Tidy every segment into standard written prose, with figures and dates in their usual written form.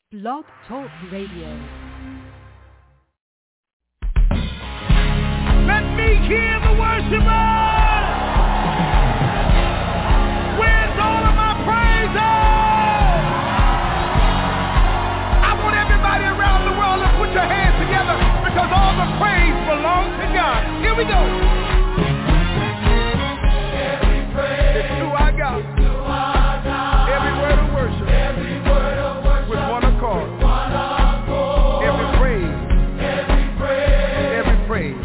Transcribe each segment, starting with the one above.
Blog Talk Radio. Let me hear the worshipers! Where's all of my praises? I want everybody around the world to put your hands together because all the praise belongs to God. Here we go. Every praise is to our God. Every word of worship. With one accord. Every praise. Every praise.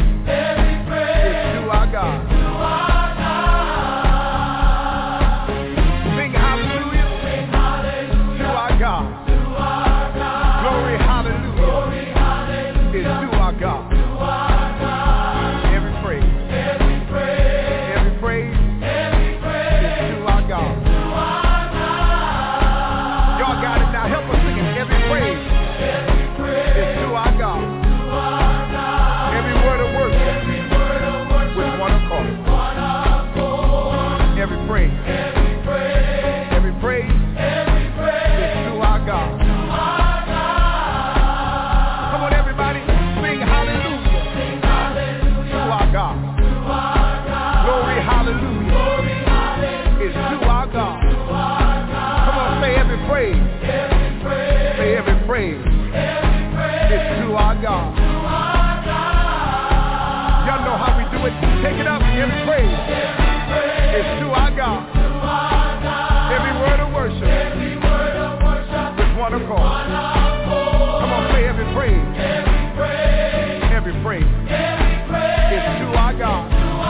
Take it up, every praise is to our God. Every word of worship with one accord. Come on, say every praise. Every praise is to our God.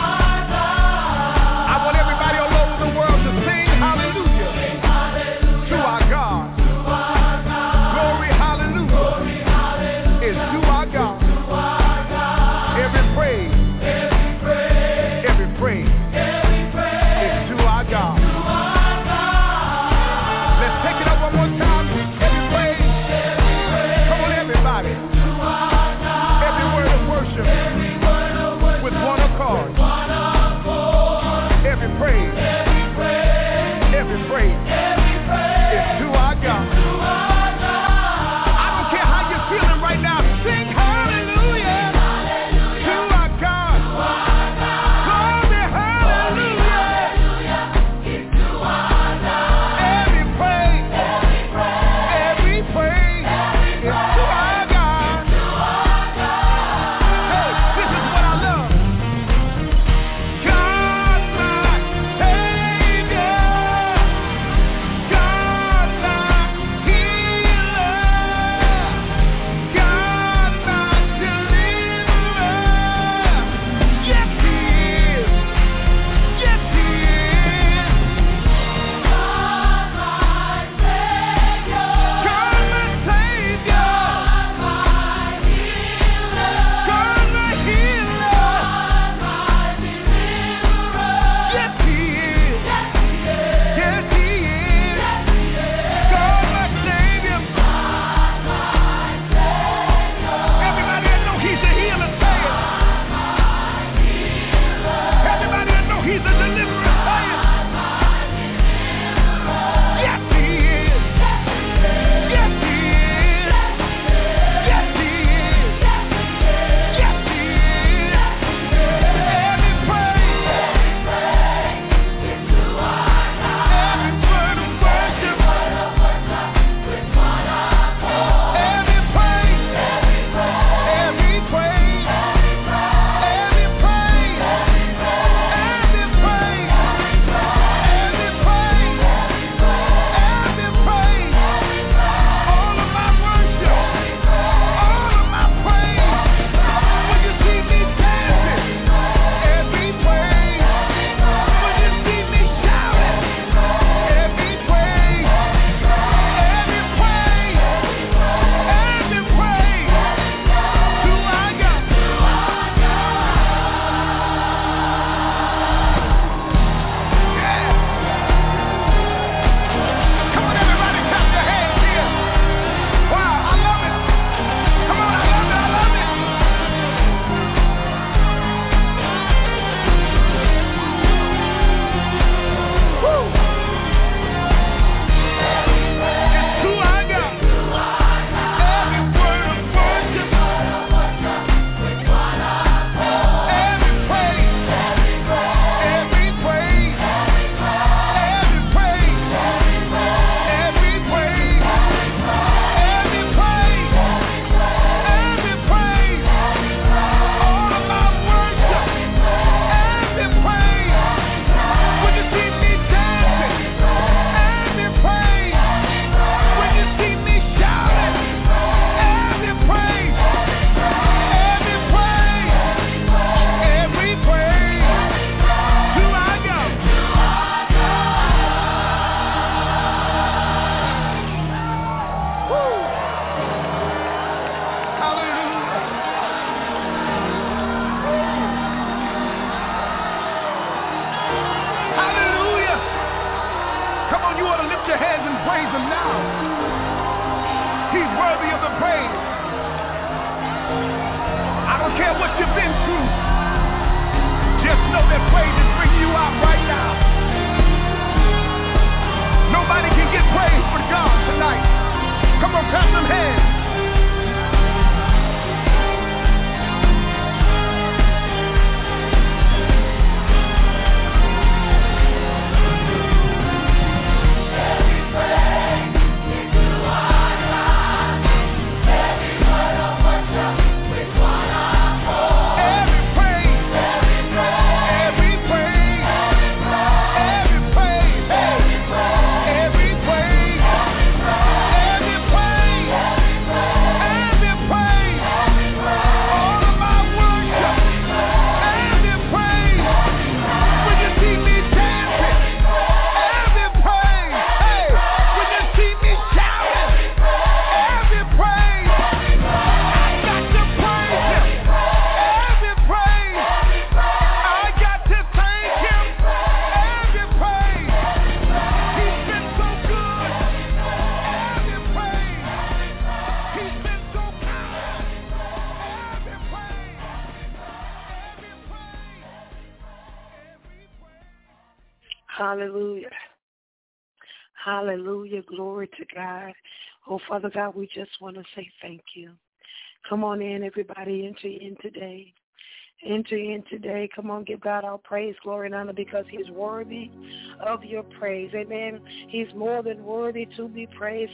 I want everybody all over the world to sing hallelujah to our God. Glory, hallelujah is to our God. Every praise. Praise is to our God. Let's take it up one more time. Every praise. Come on, everybody. Every word of worship with one accord. Every praise. Every praise is to our God. I don't care how you're feeling right now. Sing hallelujah to our God. Every praise don't care what you've been through. Just know that praise is bringing you out right now. Nobody can get praise but God tonight. Come on, clap them hands. Hallelujah. Hallelujah. Glory to God. Oh, Father God, we just want to say thank you. Come on in, everybody. Enter in today. Enter in today. Come on, give God our praise, glory, and honor because he's worthy of your praise. Amen. He's more than worthy to be praised.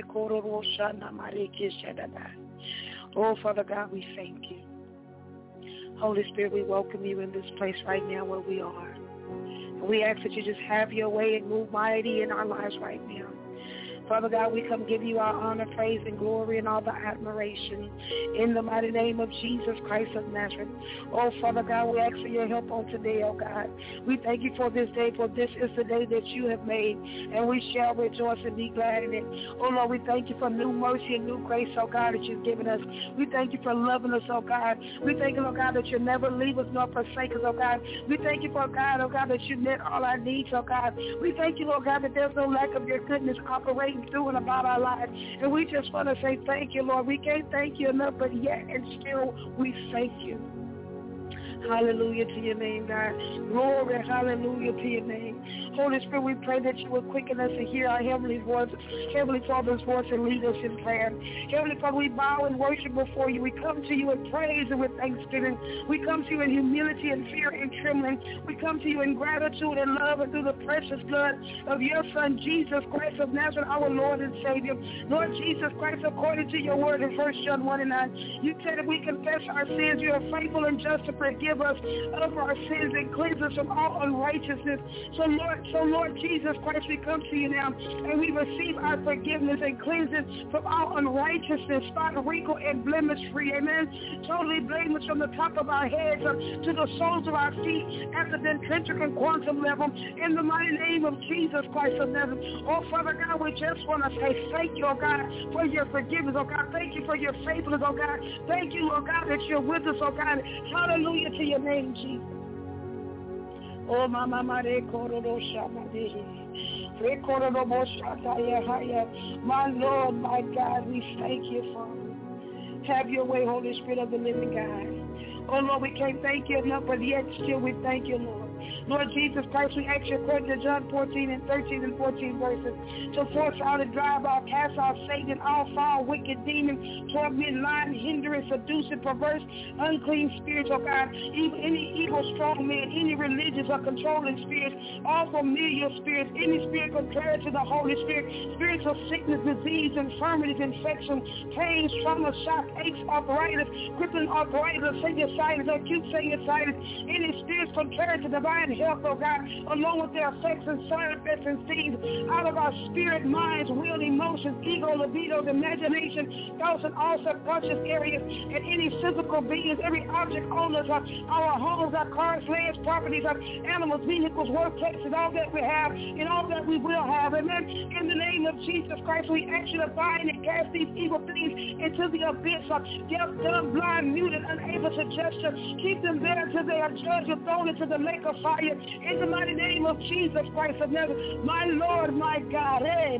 Oh, Father God, we thank you. Holy Spirit, we welcome you in this place right now where we are. We ask that you just have your way and move mighty in our lives right now. Father God, we come give you our honor, praise, and glory and all the admiration in the mighty name of Jesus Christ of Nazareth. Oh, Father God, we ask for your help on today, oh God. We thank you for this day, for this is the day that you have made, and we shall rejoice and be glad in it. Oh, Lord, we thank you for new mercy and new grace, oh God, that you've given us. We thank you for loving us, oh God. We thank you, oh God, that you'll never leave us nor forsake us, oh God. We thank you for, God, oh God, that you met all our needs, oh God. We thank you, Lord God, that there's no lack of your goodness operating through and about our lives. And we just want to say thank you, Lord. We can't thank you enough, but yet and still we thank you. Hallelujah to your name, God. Glory, hallelujah to your name. Holy Spirit, we pray that you will quicken us to hear our Heavenly Father's voice and lead us in prayer. Heavenly Father, we bow and worship before you. We come to you in praise and with thanksgiving. We come to you in humility and fear and trembling. We come to you in gratitude and love and through the precious blood of your Son, Jesus Christ of Nazareth, our Lord and Savior. Lord Jesus Christ, according to your word in 1 John 1:9, you said if we confess our sins, you are faithful and just to forgive us of our sins and cleanse us from all unrighteousness. So Lord Jesus Christ, we come to you now and we receive our forgiveness and cleansing from all unrighteousness, spot, wrinkle, and blemish free. Amen. Totally blameless from the top of our heads to the soles of our feet at the dentric and quantum level. In the mighty name of Jesus Christ of Nazareth. Oh, Father God, we just want to say thank you, oh God, for your forgiveness, oh God. Thank you for your faithfulness, oh God. Thank you, oh God, that you're with us, oh God. Hallelujah to your name, Jesus. Oh, mama, my Lord, my God, we thank you, Father. Have your way, Holy Spirit of the living God. Oh, Lord, we can't thank you enough, but yet still we thank you, Lord. Lord Jesus Christ, we ask you according to John 14 and 13 and 14 verses to force out and drive out, cast out Satan, all foul, wicked demons, torment, lying, hindering, seducing, perverse, unclean spirits, oh God, any evil strong man, any religious or controlling spirits, all familiar spirits, any spirit contrary to the Holy Spirit, spirits of sickness, disease, infirmities, infection, pains, trauma, shock, aches, arthritis, crippling arthritis, sinusitis, acute sinusitis, any spirits contrary to divine health, oh God, along with their effects and side effects and things out of our spirit, minds, will, emotions, ego, libido, imagination, thoughts, and all subconscious areas, and any physical beings, every object owners, our homes, our cars, lands, properties, our animals, vehicles, workplaces, all that we have, and all that we will have. Amen. In the name of Jesus Christ, we ask you to bind and cast these evil things into the abyss of deaf, dumb, blind, mute, and unable to gesture. Keep them there until they are judged and thrown into the lake of glorify you in the mighty name of Jesus Christ of Nazareth. My Lord, my God. Hey,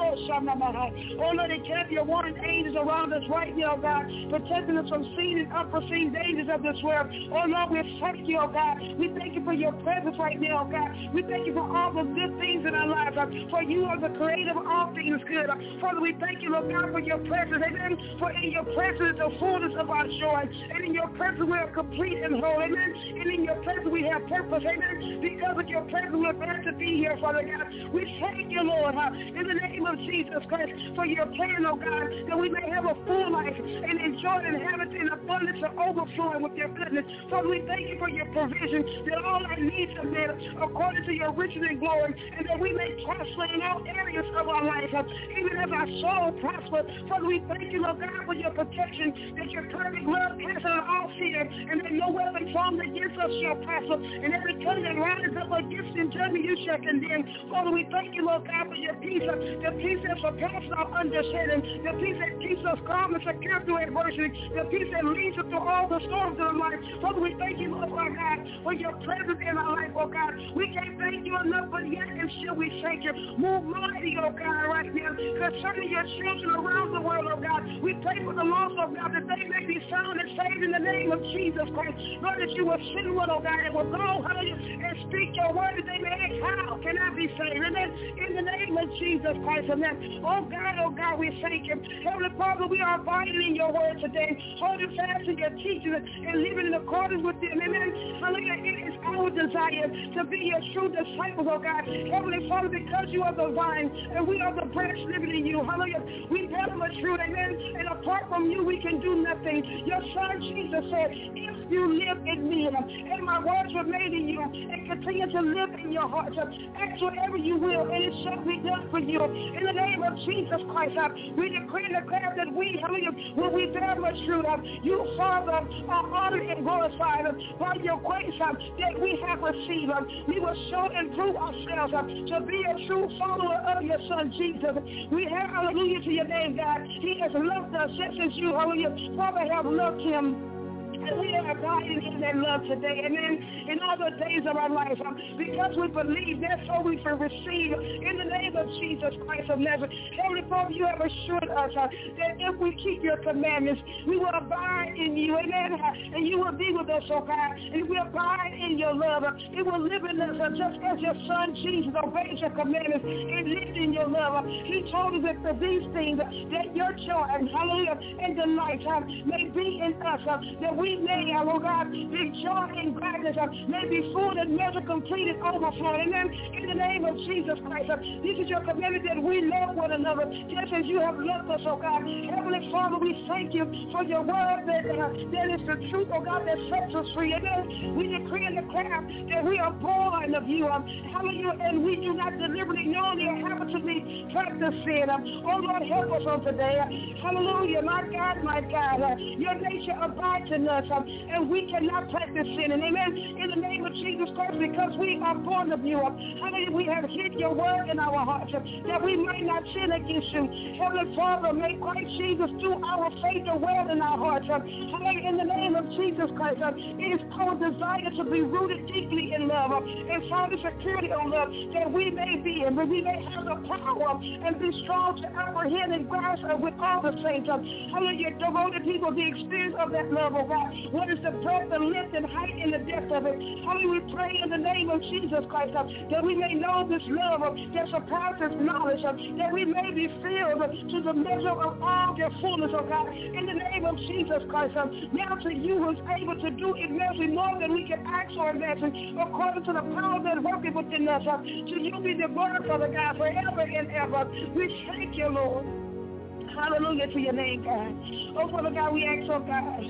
oh Lord, encamp your warring angels around us right now, God, protecting us from seen and unforeseen dangers of this world. Oh Lord, we thank you, oh God. We thank you for your presence right now, oh God. We thank you for all the good things in our lives, for you are the creator of all things good. Father, we thank you, Lord God, for your presence. Amen. For in your presence is the fullness of our joy. And in your presence we are complete and whole. Amen. And in your presence we have purpose. Amen. Because of your presence we're glad to be here, Father God. We thank you, Lord, in the name of Jesus Christ, for your plan, oh God, that we may have a full life and enjoy and have it in abundance and overflowing with your goodness. Father, we thank you for your provision, that all our needs are met according to your riches and glory, and that we may prosper in all areas of our life, even as our soul prospers. Father, we thank you, Lord God, for your protection, that your perfect love casts out all fear, and that no weapon formed against us shall prosper, and every tongue that rises up against in judgment you shall condemn. Father, we thank you, Lord God, for your peace, the peace that surpasses our understanding, the peace that keeps us calm and secure through adversity, the peace that leads us through all the storms of life. Father, we thank you, Lord God, for your presence in our life, oh God. We can't thank you enough, but yet and still we thank you. Move mighty, oh God, right now, concerning your children around the world, oh God. We pray for the lost, oh God, that they may be found and saved in the name of Jesus Christ. Lord, that you will send one, oh God, and will go, hallelujah, and speak your word, that they may ask, how can I be saved? And then in the name of Jesus Christ, and then, oh God, we thank you. Heavenly Father, we are abiding in your word today, holding fast to your teachings and living in accordance with them. Amen. Hallelujah. It is our desire to be your true disciples, oh God. Heavenly Father, because you are the vine and we are the branch living in you. Hallelujah. We bear much fruit, amen. And apart from you, we can do nothing. Your son Jesus said, if you live in me and my words remain in you and continue to live in your heart, ask whatever you will and it shall be done for you. In the name of Jesus Christ, we decree and declare that we, hallelujah, when we bear much fruit, you, Father, are honored and glorified by your grace that we have received. We will show and prove ourselves to be a true follower of your son Jesus. We have, hallelujah, to your name, God. He has loved us just as you, hallelujah, Father, have loved him. And we are abiding in that love today, amen, in all the days of our life. Because we believe, therefore we can receive in the name of Jesus Christ of Nazareth. Heavenly Father, you have assured us that if we keep your commandments, we will abide in you, amen, and you will be with us, oh God, and we abide in your love. It will live in us just as your son Jesus obeys your commandments and lived in your love. He told us that for these things, that your joy and hallelujah and delight may be in us, that we may, oh God, be joy and gladness, may be full and measure complete and overflowing. Amen. In the name of Jesus Christ, this is your commandment that we love one another, just as you have loved us, oh God. Heavenly Father, we thank you for your word that is the truth, oh God, that sets us free. Amen. We decree and declare that we are born of you, hallelujah, and we do not deliberately, knowingly, or habitually practice sin. Oh Lord, help us on today. Hallelujah, my God, your nature abides in us. And we cannot practice sin. And amen. In the name of Jesus Christ, because we are born of you. Hallelujah. We have hid your word in our hearts that we might not sin against you. Heavenly Father, may Christ Jesus through our faith dwell in our hearts. Hallelujah. In the name of Jesus Christ, it is our desire to be rooted deeply in love and find the security of love that we may be and that we may have the power and be strong to apprehend and grasp with all the saints. Hallelujah. Devoted people, the experience of that love, oh God. What is the breadth and length and height and the depth of it? Hallelujah, we pray in the name of Jesus Christ that we may know this love that surpasses knowledge, that we may be filled to the measure of all their fullness, oh God. In the name of Jesus Christ, now to you who is able to do immensely more than we can ask or imagine, according to the power that worketh within us. To you be the glory, Father God, forever and ever. We thank you, Lord. Hallelujah to your name, God. Oh, Father God, we ask, oh God,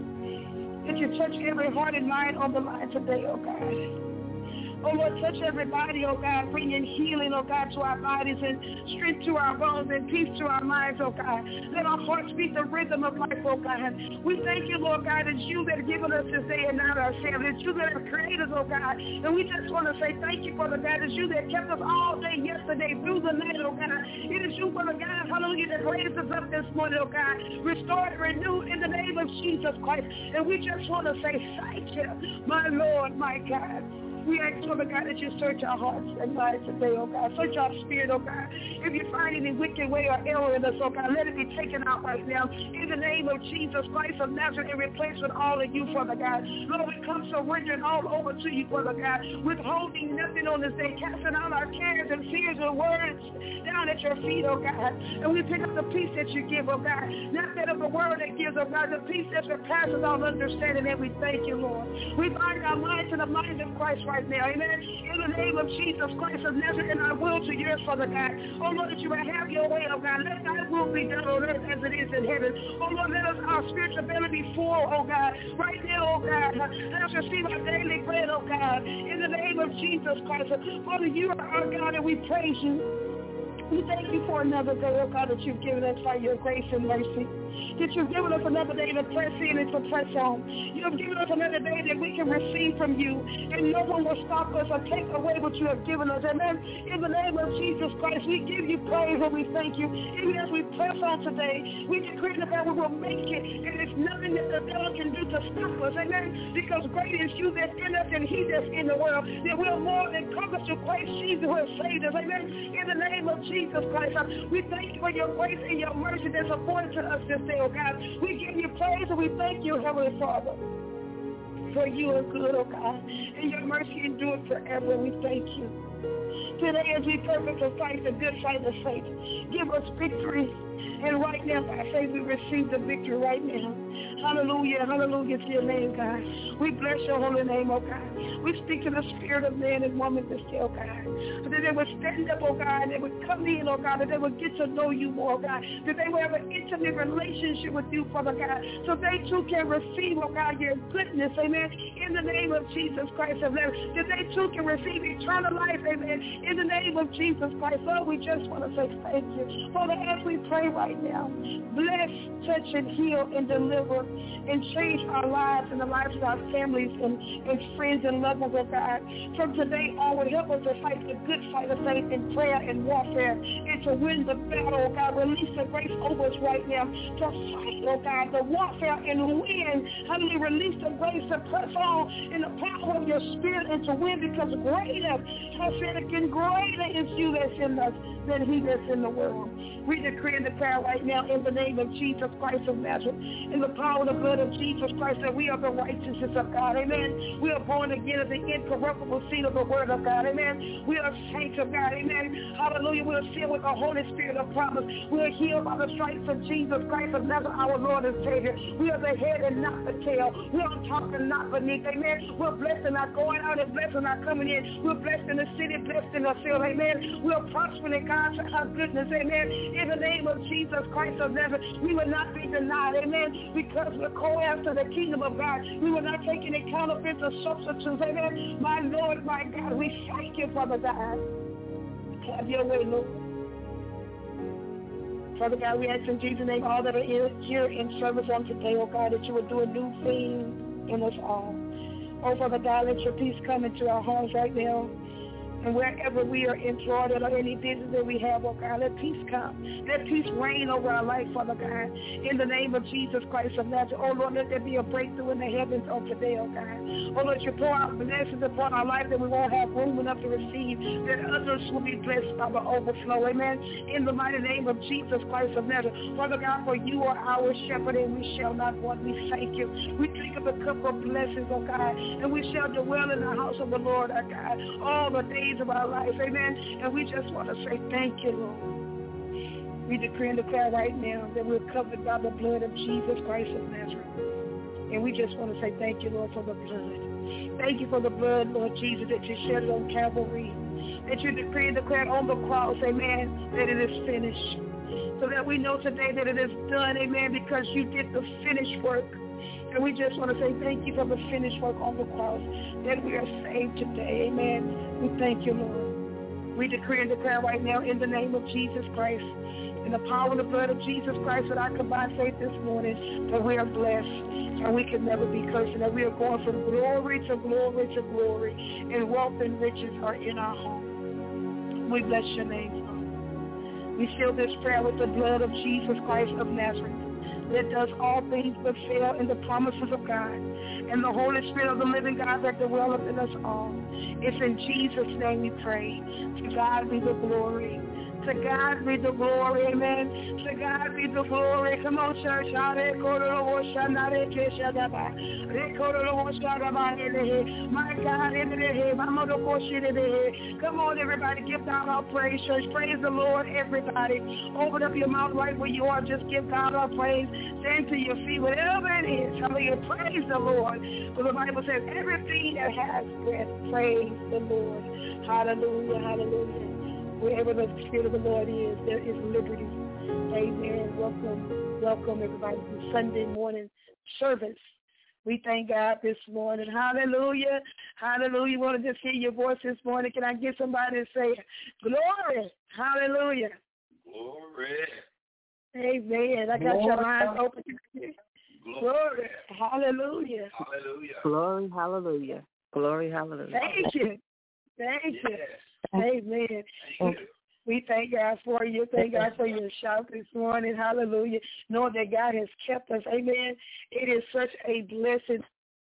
that you touch every heart and mind on the line today, oh God. Oh, Lord, touch everybody, oh God, bringing healing, oh God, to our bodies and strength to our bones and peace to our minds, oh God. Let our hearts beat the rhythm of life, oh God. We thank you, Lord God, it's you that have given us this day and not ourselves. It's you that have created us, oh God. And we just want to say thank you, Father God. It's you that kept us all day yesterday through the night, oh God. It is you, Father God, hallelujah, that raised us up this morning, oh God. Restored, renewed in the name of Jesus Christ. And we just want to say thank you, my Lord, my God. We ask, Father God, that you search our hearts and lives today, oh God. Search our spirit, oh God. If you find any wicked way or error in us, oh God, let it be taken out right now. In the name of Jesus Christ of Nazareth, and replace with all of you, Father God. Lord, we come surrendering all over to you, Father God, withholding nothing on this day, casting all our cares and fears and words down at your feet, oh God. And we pick up the peace that you give, oh God. Not that of the world that gives, oh God, the peace that surpasses all understanding, and we thank you, Lord. We bind our minds to the mind of Christ right now, amen. In the name of Jesus Christ of Nazareth, and our will to yours, Father God. Oh Lord, that you will have your way, oh God. Let thy will be done on earth as it is in heaven. Oh Lord, let us our spiritual belly be full, oh God. Right now, oh God, let us receive our daily bread, oh God. In the name of Jesus Christ. Father, you are our God, and we praise you. We thank you for another day, oh God, that you've given us by your grace and mercy. That you've given us another day to press in and to press on. You have given us another day that we can receive from you, and no one will stop us or take away what you have given us. Amen. In the name of Jesus Christ, we give you praise and we thank you. Even as we press on today, we decree that we will make it, and there's nothing that the devil can do to stop us. Amen. Because great is you that's in us and he that's in the world. That we're more than conquerors through Christ Jesus who has saved us. Amen. In the name of Jesus Christ, we thank you for your grace and your mercy that's afforded to us this day, oh God. We give you praise and we thank you, Heavenly Father, for you are good, oh God, and your mercy endures forever. We thank you. Today, as we purpose to fight the good fight of faith, give us victory. And right now, by faith, we receive the victory right now. Hallelujah, hallelujah to your name, God. We bless your holy name, oh God. We speak to the spirit of man and woman this day, oh God. That they would stand up, oh God, they would come in, oh God, that they would get to know you more, oh God. That they would have an intimate relationship with you, Father God. So they too can receive, oh God, your goodness, amen. In the name of Jesus Christ of Nazareth. That they too can receive eternal life, amen. In the name of Jesus Christ. Lord, we just want to say thank you. Father, as we pray right now, bless, touch, and heal, and deliver, and change our lives and the lives of our families and friends and loved ones, oh God. From today onward, help us to fight the good fight of faith in prayer and warfare, and to win the battle, oh God. Release the grace over us right now to fight, oh God, the warfare and win. Hallelujah. Release the grace to press on in the power of your spirit and to win, because greater, I said again, greater is you that's in us than he that's in the world. We decree and declare right now in the name of Jesus Christ of Nazareth, in the power of the blood of Jesus Christ, that we are the righteousness of God. Amen. We are born again of the incorruptible seed of the word of God. Amen. We are saints of God. Amen. Hallelujah. We are filled with the Holy Spirit of promise. We are healed by the stripes of Jesus Christ of Nazareth, our Lord and Savior. We are the head and not the tail. We are on top and not beneath. Amen. We're blessed in our going out and blessed in our coming in. We're blessed in the city, blessed in the field. Amen. We are prospering in God's goodness. Amen. In the name of Jesus Christ of Nazareth, we will not be denied. Amen. Because we're co-heirs to the kingdom of God. We will not take any counterfeits or substitutes. Amen. My Lord, my God, we thank you, Father God. Have your way, Lord. Father God, we ask in Jesus' name all that are here in service on today, oh God, that you would do a new thing in us all. Oh, Father God, let your peace come into our homes right now. And wherever we are employed or any business that we have, oh God, let peace come. Let peace reign over our life, Father God. In the name of Jesus Christ of Nazareth, oh Lord, let there be a breakthrough in the heavens on today, oh God. Oh Lord, you pour out blessings upon our life that we won't have room enough to receive, that others will be blessed by the overflow, amen. In the mighty name of Jesus Christ of Nazareth, Father God, for you are our shepherd and we shall not want. We thank you. We drink of the cup of blessings, oh God, and we shall dwell in the house of the Lord, our God, all the days of our life, amen. And we just want to say thank you, Lord. We decree and declare right now that we're covered by the blood of Jesus Christ of Nazareth. And we just want to say thank you, Lord, for the blood. Thank you for the blood, Lord Jesus, that you shed on Calvary, that you decree and declare on the cross, amen, that it is finished. So that we know today that it is done, amen, because you did the finished work. And we just want to say thank you for the finished work on the cross, that we are saved today. Amen. We thank you, Lord. We decree and declare right now in the name of Jesus Christ, in the power of the blood of Jesus Christ, that I combine faith this morning, that we are blessed and we can never be cursed, and that we are going from glory to glory to glory, and wealth and riches are in our home. We bless your name, Father. We seal this prayer with the blood of Jesus Christ of Nazareth. that does all things but fail in the promises of God, and the Holy Spirit of the living God that dwelleth in us all. It's in Jesus' name we pray. To God be the glory. To God be the glory, amen. To God be the glory. Come on, church. My God, come on, everybody. Give God our praise, church. Praise the Lord, everybody. Open up your mouth right where you are. Just give God our praise. Stand to your feet, whatever it is. Hallelujah. Praise the Lord. For the Bible says, everything that has breath, praise the Lord. Hallelujah, hallelujah. Wherever the Spirit of the Lord is, there is liberty. Amen. Welcome everybody to Sunday morning service. We thank God this morning. Hallelujah. Hallelujah. Want to just hear your voice this morning. Can I get somebody to say, glory? Hallelujah. Glory. Amen. I got your lines open. Glory. Hallelujah. Hallelujah. Glory, hallelujah. Glory, hallelujah. Thank you. Thank you. Yes. Amen. We thank God for you. Thank God for your shout this morning. Hallelujah. Knowing that God has kept us. Amen. It is such a blessing.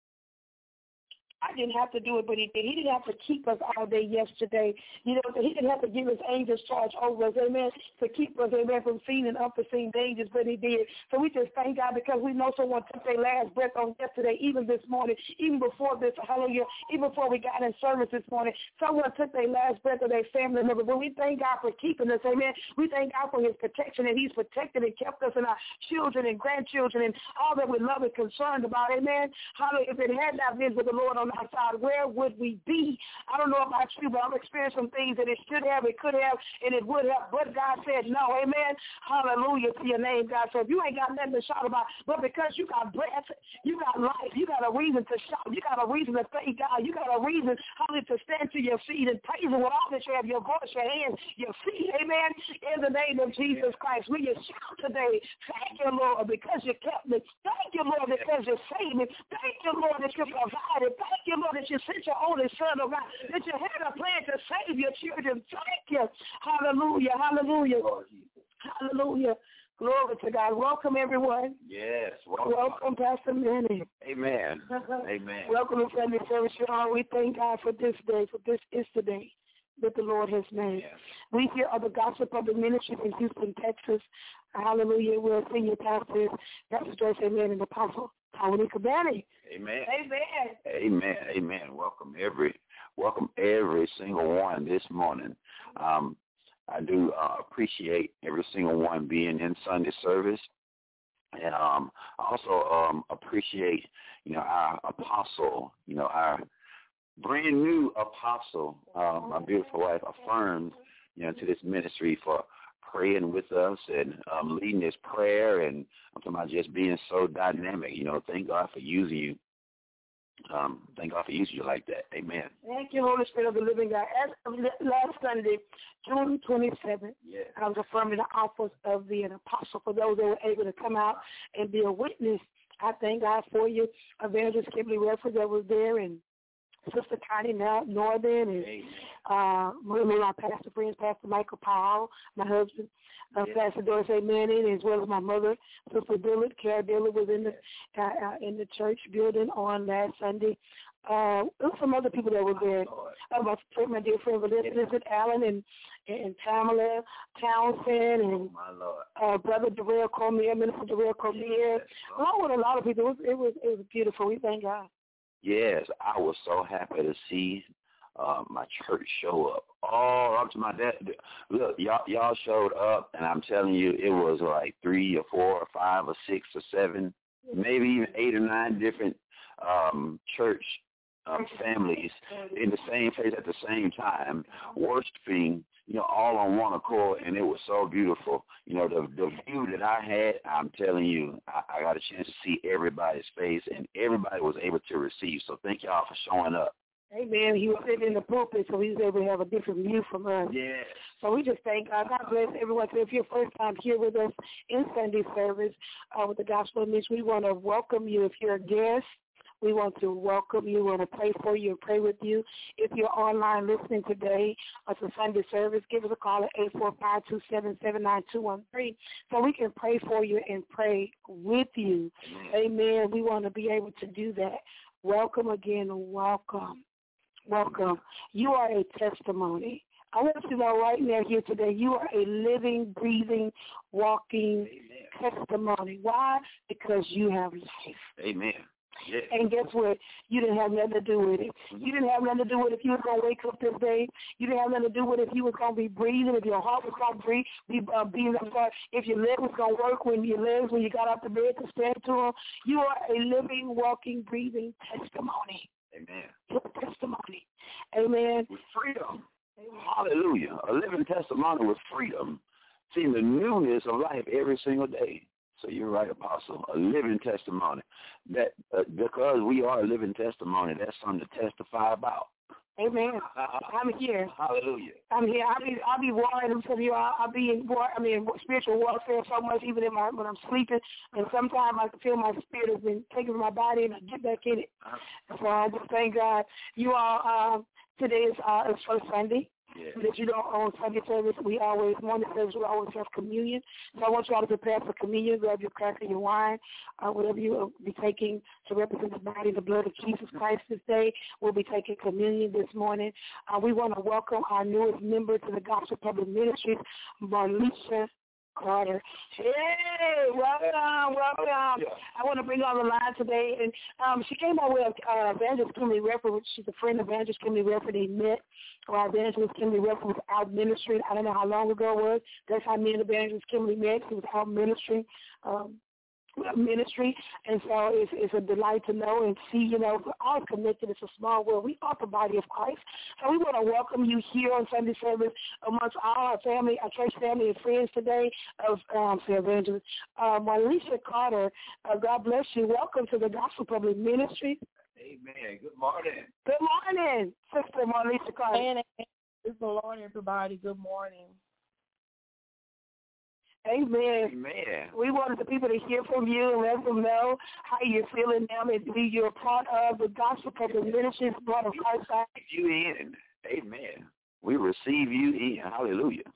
I didn't have to do it, but he did. He didn't have to keep us all day yesterday. You know, he didn't have to give his angels charge over us, amen, to keep us, amen, from seen and unforeseen dangers, but he did. So we just thank God because we know someone took their last breath on yesterday, even this morning, even before this, hallelujah, even before we got in service this morning. Someone took their last breath of their family member, but we thank God for keeping us, amen. We thank God for his protection, and he's protected and kept us and our children and grandchildren and all that we love and concerned about, amen. Hallelujah. If it had not been for the Lord on outside, where would we be? I don't know about you, but I've experienced some things that it should have, it could have, and it would have, but God said no, amen. Hallelujah to your name, God. So if you ain't got nothing to shout about, but because you got breath, you got life, you got a reason to shout, you got a reason to thank God, you got a reason, hallelujah, to stand to your feet and praise him with all that you have, your voice, your hands, your feet, amen. In the name of Jesus Christ, will you shout today? Thank you, Lord, because you kept me. Thank you, Lord, because you saved me. Thank you, Lord, that you provided. Thank you, Lord, that you sent your only son, oh God, that you had a plan to save your children. Thank you. Hallelujah. Hallelujah. Hallelujah. Glory to God. Welcome, everyone. Yes. Welcome, Pastor Manny. Amen. Amen. Welcome to Sunday service, y'all. We thank God for this day, for this is the day that the Lord has made. Yes. We here are the Gospel Public Ministry in Houston, Texas. Hallelujah. We're senior pastors, Pastor Joyce, amen, and Apostle Tony Cabani. Amen. Amen. Amen. Amen. Welcome every single one this morning. I do appreciate every single one being in Sunday service. And I also appreciate, our apostle, our brand new apostle, my beautiful wife, Affirmed, to this ministry for praying with us and leading this prayer. And I'm talking about just being so dynamic. Thank God for using you. Thank God for using you like that. Amen. Thank you, Holy Spirit of the living God. As of last Sunday, June 27th, yes, I was affirming the office of being an apostle for those that were able to come out and be a witness. I thank God for you, Evangelist Kimberly Redford that was there, and Sister Connie Northern, and my pastor friends, Pastor Michael Powell, my husband, Pastor Doris A. Manning, as well as my mother, Sister Dillard. Carrie Dillard was in the church building on last Sunday. There were some other people that were there. My dear friend Elizabeth Allen and Tamala Townsend and Brother Darrell Cormier, Minister Darrell Cormier, along with a lot of people. It was beautiful. We thank God. Yes, I was so happy to see my church show up. Oh, up to my dad. Look, y'all showed up, and I'm telling you, it was like 3 or 4 or 5 or 6 or 7, maybe even 8 or 9 different church families in the same place at the same time, worshiping, all on one accord, and it was so beautiful. The view that I had, I'm telling you, I got a chance to see everybody's face, and everybody was able to receive. So thank y'all for showing up. Amen. He was sitting in the pulpit, so he was able to have a different view from us. Yes. So we just thank God. God bless everyone. So if you're first time here with us in Sunday service with the Gospel Ministry, we want to welcome you. If you're a guest, We want to welcome you. We want to pray for you and pray with you. If you're online listening today, it's a Sunday service, give us a call at 845-277-9213 so we can pray for you and pray with you. Amen. We want to be able to do that. Welcome again. Welcome. Welcome. You are a testimony. I want you to know right now here today, you are a living, breathing, walking testimony. Why? Because you have life. Amen. Yeah. And guess what? You didn't have nothing to do with it. You didn't have nothing to do with if you was going to wake up this day. You didn't have nothing to do with if you was going to be breathing, if your heart was going to beating. If your leg was going to work when you got out the bed to stand to them. You are a living, walking, breathing testimony. Amen. Your testimony. Amen. With freedom. Hallelujah. A living testimony with freedom. Seeing the newness of life every single day. So you're right, Apostle. A living testimony. That because we are a living testimony, that's something to testify about. Amen. I'm here. Hallelujah. I'm here. I'll be worried because I'll be in spiritual warfare so much even when I'm sleeping, and sometimes I can feel my spirit has been taken from my body and I get back in it. So I just thank God. You all, today is First Sunday. Yeah. That you don't own Sunday service, morning service, we always have communion. So I want you all to prepare for communion, grab your cracker, your wine, whatever you will be taking to represent the body and the blood of Jesus Christ this day. We'll be taking communion this morning. We want to welcome our newest member to the Gospel Public Ministries, Marlisha Carter. Hey, welcome. Yeah. I want to bring her on the line today. And she came out with Evangelist Kimberly Redford. She's a friend of Evangelist Kimberly Redford. They met. Evangelist Kimberly Redford was out ministering. I don't know how long ago it was. That's how me and Evangelist Kimberly met. She was out ministering. And so it's a delight to know and see, we're all connected. It's a small world. We are the body of Christ. So we want to welcome you here on Sunday service amongst all our family, our church family and friends today of Evangelist Marlisha Carter. God bless you. Welcome to the Gospel Public Ministry. Amen. Good morning. Good morning, Sister Marlisha Carter. Amen. Praise the Lord, everybody. Good morning. Amen. Amen. We wanted the people to hear from you and let them know how you're feeling now and be you're part of the Gospel Public Ministries, part of Christ. You in. Amen. We receive you in. Hallelujah.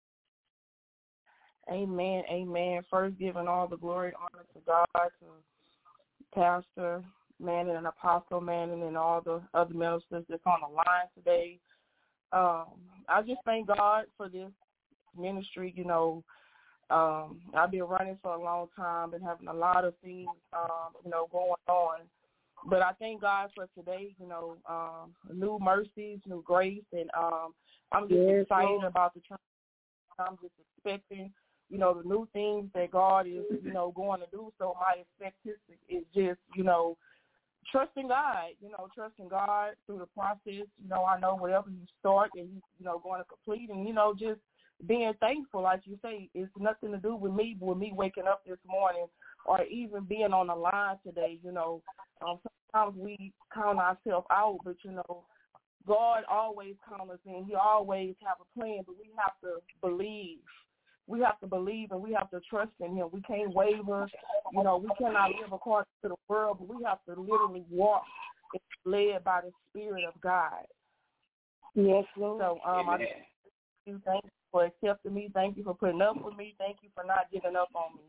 Amen. Amen. First, giving all the glory and honor to God, to Pastor Manning and Apostle Manning and all the other ministers that's on the line today. I just thank God for this ministry. I've been running for a long time, been having a lot of things, going on. But I thank God for today, new mercies, new grace, and I'm just excited about the training. I'm just expecting, the new things that God is, going to do. So my expectation is just, trusting God, trusting God through the process. I know whatever you start and he's, going to complete, and, just being thankful, like you say, it's nothing to do with me, but with me waking up this morning or even being on the line today. Sometimes we count ourselves out, but, God always counts us in. He always have a plan, but we have to believe. We have to believe and we have to trust in him. We can't waver. We cannot live according to the world, but we have to literally walk led by the Spirit of God. Yes, Lord. So I just thank you for accepting me. Thank you for putting up with me. Thank you for not giving up on me.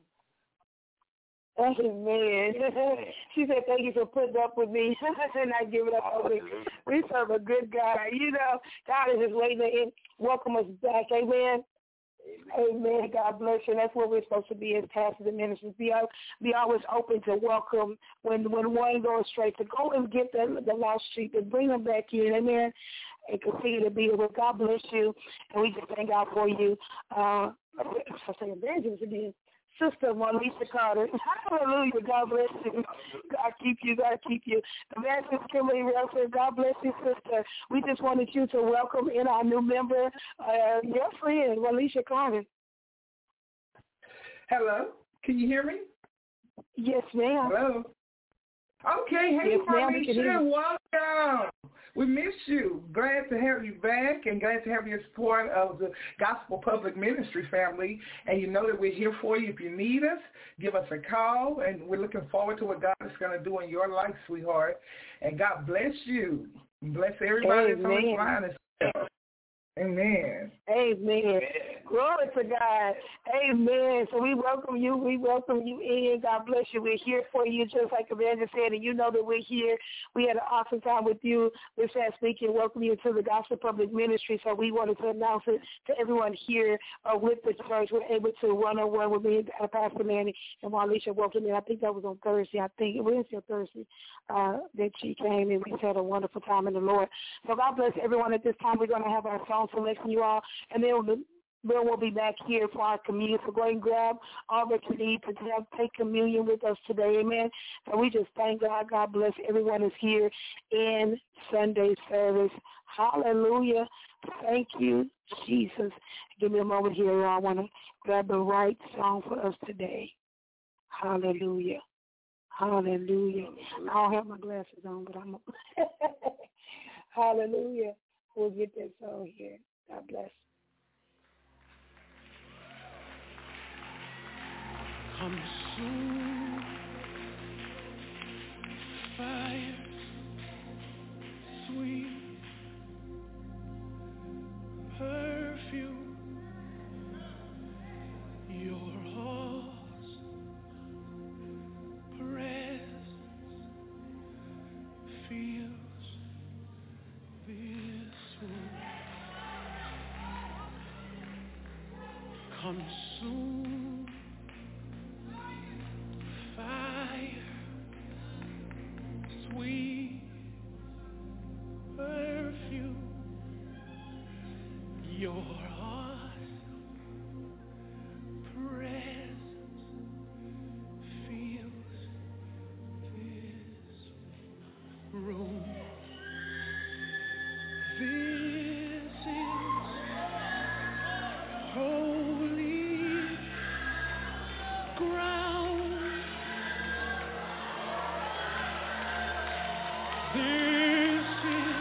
Amen. She said, thank you for putting up with me and not giving up on me. We serve a good God. God is just waiting to welcome us back. Amen. Amen. God bless you. That's what we're supposed to be as pastors and ministers. Be always open to welcome when one goes straight, to go and get the lost sheep and bring them back in. Amen. And continue to be with. God bless you. And we just thank God for you. I say evangelist again. Sister Marlisha Carter. Hallelujah. God bless you. God keep you. God keep you. Evangelist Kimberly Redford. God bless you, sister. We just wanted you to welcome in our new member, your friend, Marlisha Carter. Hello. Can you hear me? Yes, ma'am. Hello. Okay. Hey, yes, Marlisha. Welcome. We miss you. Glad to have you back and glad to have you as part of the Gospel Public Ministry family. And you know that we're here for you. If you need us, give us a call. And we're looking forward to what God is going to do in your life, sweetheart. And God bless you. Bless everybody that's on this line as well. Amen. Amen. Glory to God. Amen. So we welcome you. We welcome you in. God bless you. We're here for you, just like Amanda said, and you know that we're here. We had an awesome time with you this last week and welcome you to the Gospel Public Ministry. So we wanted to announce it to everyone here with the church. We're able to one-on-one with me, Pastor Manny, and Marlisha welcome me. I think that was on Thursday. I think it was Wednesday or Thursday that she came, and we just had a wonderful time in the Lord. So God bless everyone. At this time, we're going to have our song selection, you all, and then we'll be back here for our communion. So go ahead and grab all that you need to take communion with us today, amen. So we just thank God. God bless everyone who's here in Sunday service. Hallelujah. Thank you, Jesus. Give me a moment here. I want to grab the right song for us today. Hallelujah. Hallelujah. I don't have my glasses on, but I'm Hallelujah. We'll get that song here. God bless. Consume fire, sweet perfume, your heart's presence fills this room. Consume fire, sweet perfume, your heart's presence fills this room. This is holy ground. This is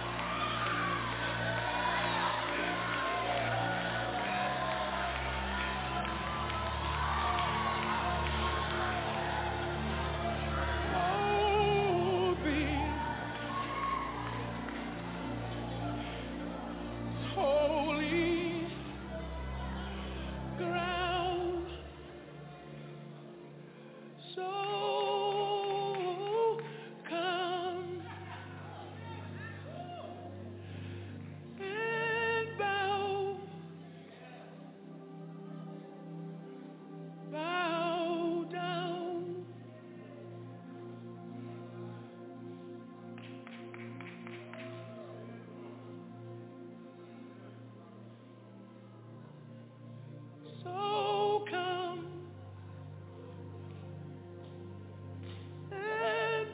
holy ground. So come and bow down. So come and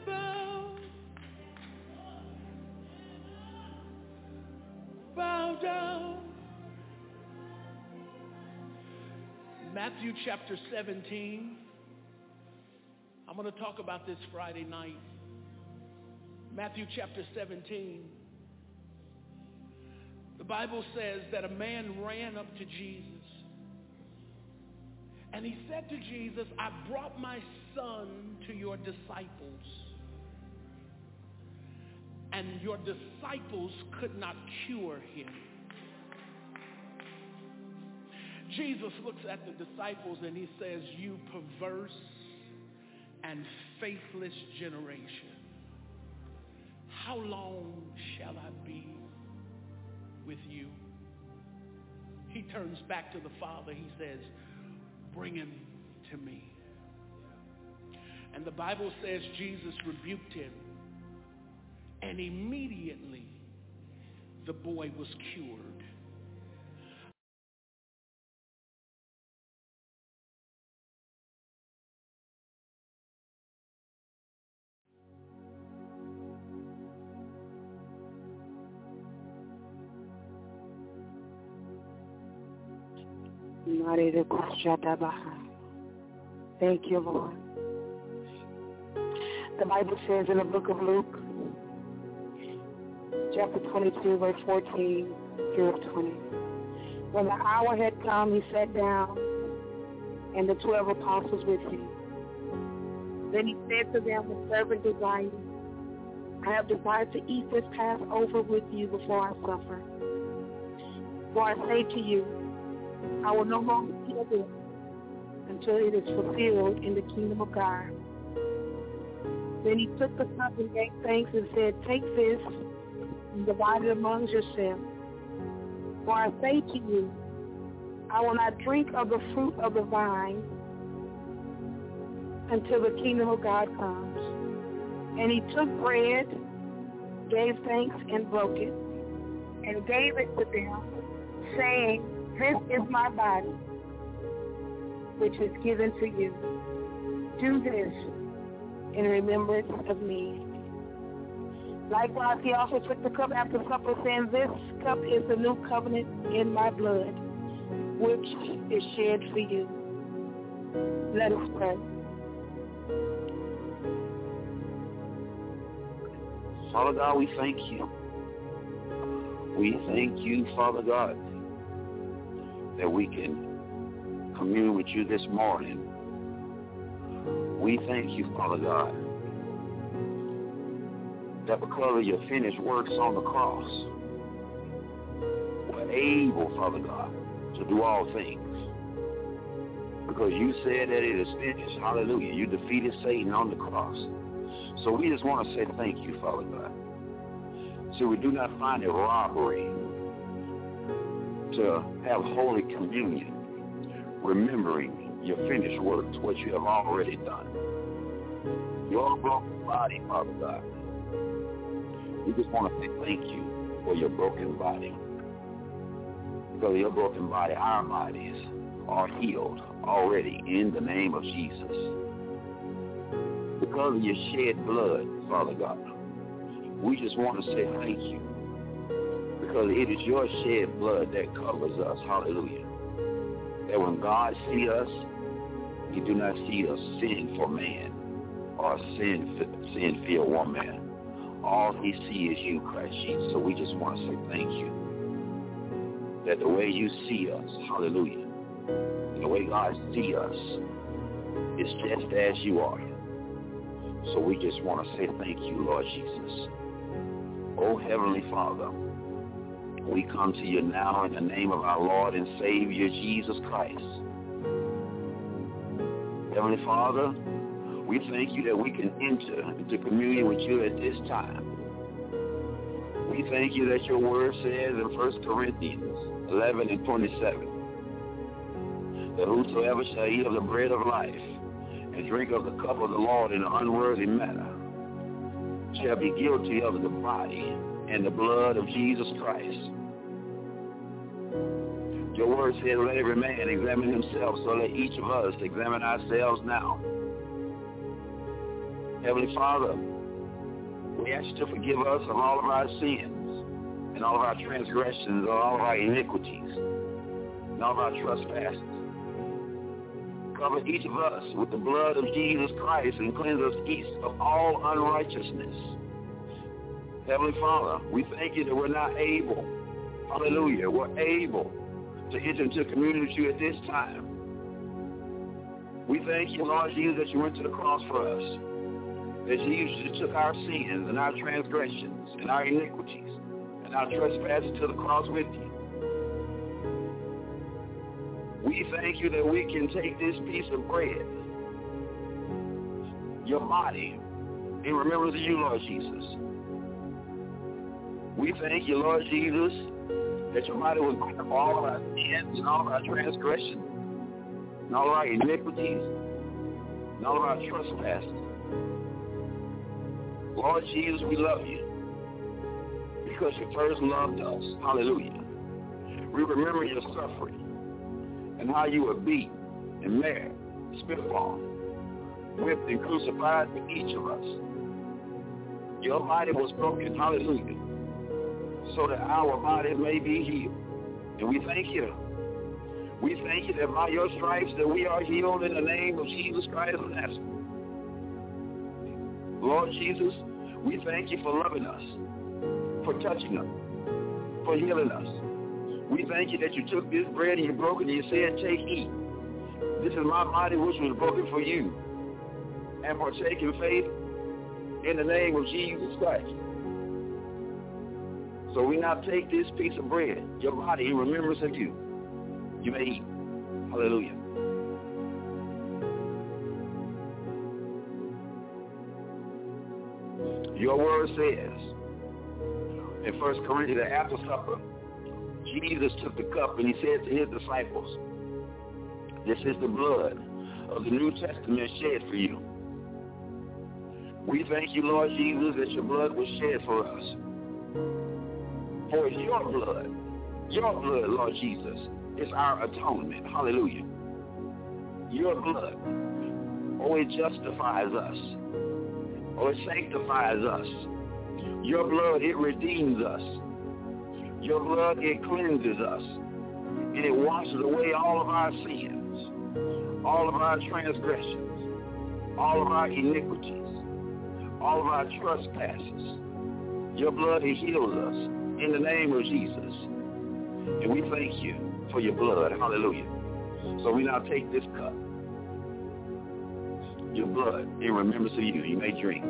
bow down. Matthew chapter 17. I'm going to talk about this Friday night. Matthew chapter 17. The Bible says that a man ran up to Jesus. And he said to Jesus, I brought my son to your disciples. And your disciples could not cure him. Jesus looks at the disciples and he says, you perverse and faithless generation, how long shall I be with you? He turns back to the Father. He says, bring him to me. And the Bible says Jesus rebuked him, and immediately the boy was cured. Thank you, Lord. The Bible says in the book of Luke, chapter 22, verse 14 through 20. When the hour had come, he sat down, and the 12 apostles with him. Then he said to them, the servant desired, I have desired to eat this Passover with you before I suffer. For I say to you, I will no longer kill this until it is fulfilled in the kingdom of God. Then he took the cup and gave thanks and said, take this and divide it among yourselves. For I say to you, I will not drink of the fruit of the vine until the kingdom of God comes. And he took bread, gave thanks, and broke it, and gave it to them, saying, this is my body, which is given to you. Do this in remembrance of me. Likewise, he also took the cup after supper, saying, this cup is the new covenant in my blood, which is shed for you. Let us pray. Father God, we thank you. We thank you, Father God, that we can commune with you this morning. We thank you, Father God, that because of your finished works on the cross, we're able, Father God, to do all things. Because you said that it is finished. Hallelujah. You defeated Satan on the cross. So we just want to say thank you, Father God. So we do not find it robbery to have Holy Communion, remembering your finished works, what you have already done. Your broken body, Father God. We just want to say thank you for your broken body. Because of your broken body, our bodies are healed already in the name of Jesus. Because of your shed blood, Father God, we just want to say thank you. Because it is your shed blood that covers us. Hallelujah. That when God sees us, he do not see a sinful man or a sin-filled woman. All he sees is you, Christ Jesus. So we just want to say thank you. That the way you see us, hallelujah, the way God sees us is just as you are. So we just want to say thank you, Lord Jesus. Oh, Heavenly Father, we come to you now in the name of our Lord and Savior, Jesus Christ. Heavenly Father, we thank you that we can enter into communion with you at this time. We thank you that your word says in 1 Corinthians 11 and 27, that whosoever shall eat of the bread of life and drink of the cup of the Lord in an unworthy manner shall be guilty of the body and the blood of Jesus Christ. Your word says, let every man examine himself, so let each of us examine ourselves now. Heavenly Father, we ask you to forgive us of all of our sins and all of our transgressions and all of our iniquities and all of our trespasses. Cover each of us with the blood of Jesus Christ and cleanse us each of all unrighteousness. Heavenly Father, we thank you that we're not able, hallelujah, we're able to enter into communion with you at this time. We thank you, Lord Jesus, that you went to the cross for us, that Jesus took our sins and our transgressions and our iniquities and our trespasses to the cross with you. We thank you that we can take this piece of bread, your body, in remembrance of you, Lord Jesus. We thank you, Lord Jesus, that your body was broken for all of our sins and all of our transgressions and all of our iniquities and all of our trespasses. Lord Jesus, we love you because you first loved us. Hallelujah. We remember your suffering and how you were beat and married, spit upon, whipped and crucified for each of us. Your body was broken, hallelujah, so that our bodies may be healed. And we thank you. We thank you that by your stripes that we are healed in the name of Jesus Christ of Nazareth. Lord Jesus, we thank you for loving us, for touching us, for healing us. We thank you that you took this bread and you broke it and you said, take, eat. This is my body which was broken for you. And partake in faith in the name of Jesus Christ. So we now take this piece of bread, your body, in remembrance of you. You may eat. Hallelujah. Your word says in 1 Corinthians, after supper, Jesus took the cup and he said to his disciples, this is the blood of the New Testament shed for you. We thank you, Lord Jesus, that your blood was shed for us. For your blood, Lord Jesus, is our atonement. Hallelujah. Your blood, oh, it justifies us. Oh, it sanctifies us. Your blood, it redeems us. Your blood, it cleanses us. And it washes away all of our sins, all of our transgressions, all of our iniquities, all of our trespasses. Your blood, it heals us in the name of Jesus. And we thank you for your blood. Hallelujah. So we now take this cup, your blood, in remembrance of you. You may drink.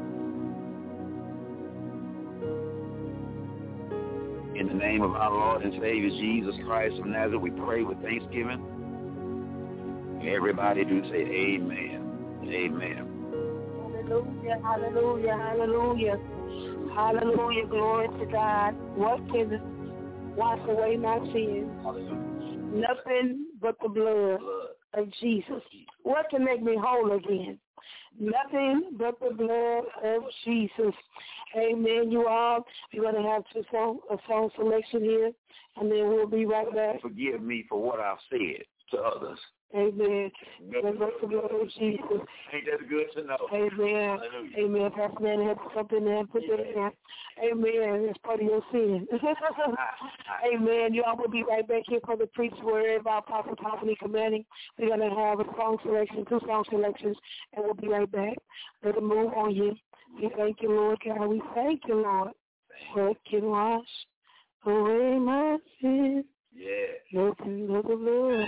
In the name of our Lord and Savior Jesus Christ of Nazareth, we pray with thanksgiving. And everybody do say amen. Amen. Hallelujah, hallelujah, hallelujah. Hallelujah, glory to God. What can wash away my sins? Hallelujah. Nothing but the blood of Jesus. What can make me whole again? Nothing but the blood of Jesus. Amen. You all, we're going to have a song selection here, and then we'll be right back. Forgive me for what I've said to others. Amen. Nothing but the blood of Jesus. Ain't that good to know? Amen. Hallelujah. Amen. Pastor Man had something there and put that in there. Amen. It's part of your sin. Amen. You all will be right back here for the preach word about Apostle Topany Commanding. We're going to have a song selection, 2 song selections, and we'll be right back. Let it move on you. We thank you, Lord God. We thank you, Lord. What can wash away my sin? Yeah. Nothing but the blood.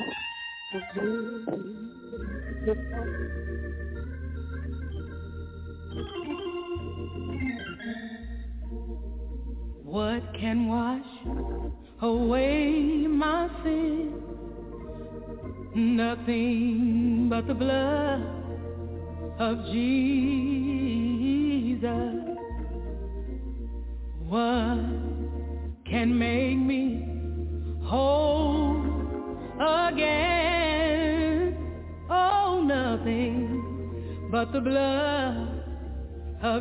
What can wash away my sin? Nothing but the blood of Jesus. What can make me whole again? Oh, nothing but the blood of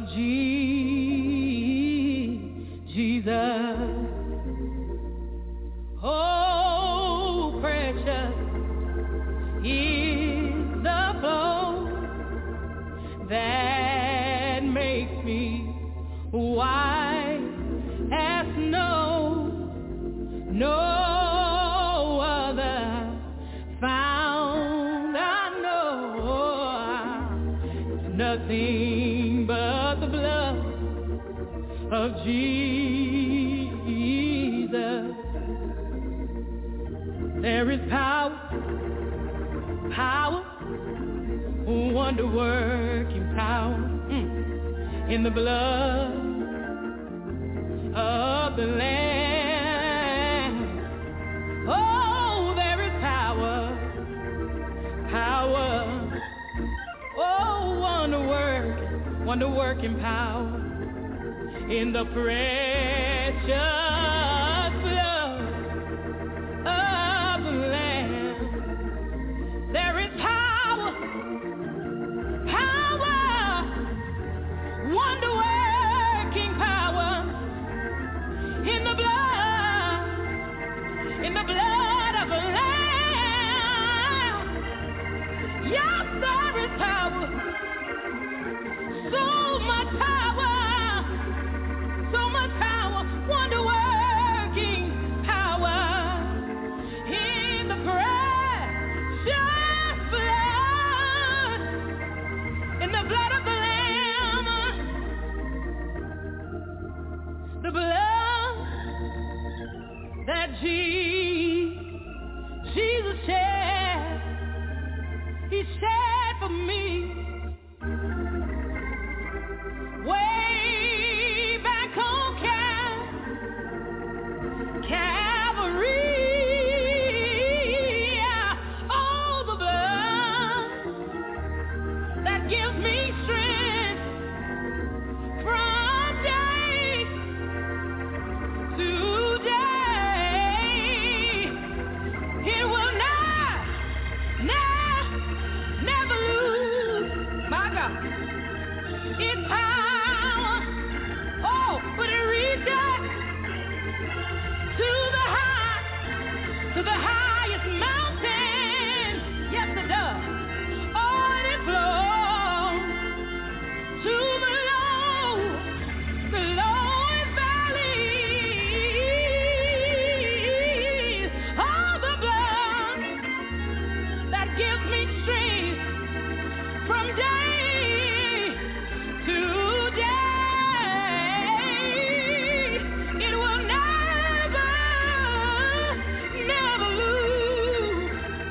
Jesus. Oh, precious is the flow that makes me white as snow. No other found I know. Nothing but the blood of Jesus. There is power, wonder-working power in the blood of the Lamb. Oh, there is power, oh, wonder-working power in the precious blood of the Lamb. There is power, wonder-working power in the blood of the Lamb. Yes, there is power, so much power, wonder-working. gives me strength from day to day. It will never lose, my God, its power. Oh, but it reaches to the highest mountain. Yes, it does. Oh, and it flows to the lowest valleys. Oh, the blood that gives me strength from day to day. It will never lose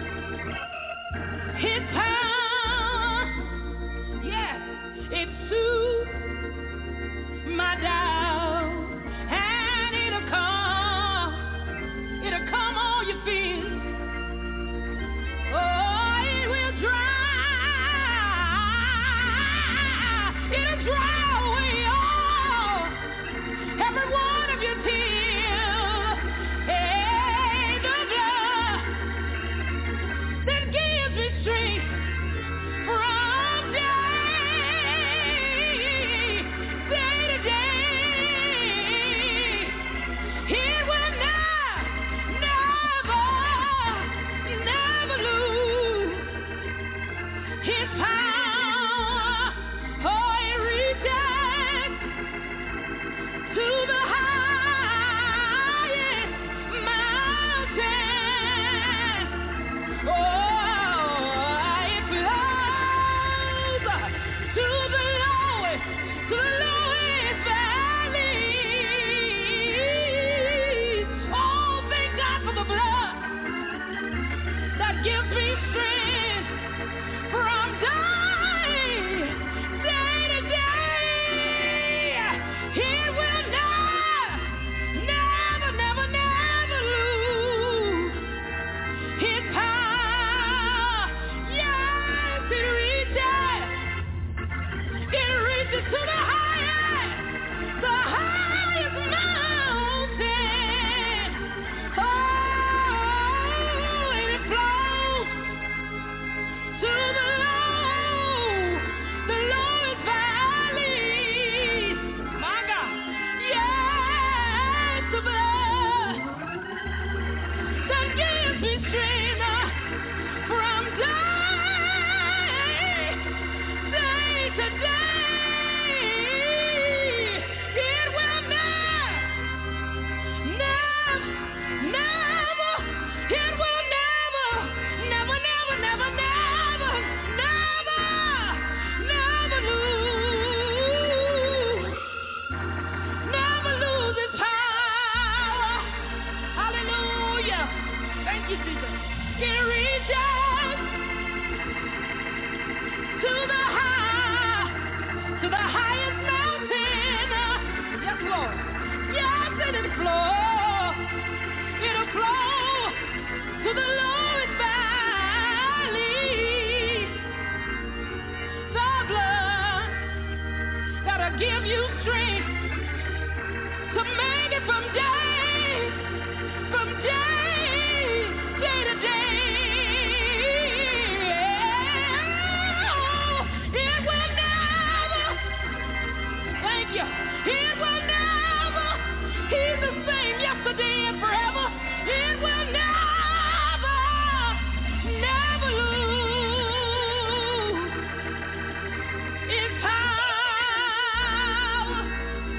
its power. Yes, it soothes my doubt, and it'll calm all your fears. Oh, it will it'll dry away every one of your tears. Hey, the blood that gives me strength from day to day. It will never lose its power. Oh, it reaches to the highest mountain. Oh, it flows to the lowest valley. Oh, thank God for the blood that gives me strength from day to day. It will never lose its power. Yes, it reaches to the highest mountain. Oh, and it flows to the lowest valley. My God, yes, the blood that gives me strength from day to day. It will never lose its power. Hallelujah. Thank you, Jesus. It reaches to the highest mountain. Yes, Lord. Yes, and it'll flow to the lowest valley. The blood that'll give you strength to make it from day to day. It will never, thank you, it will never, he's the same yesterday and forever. It will never lose its power.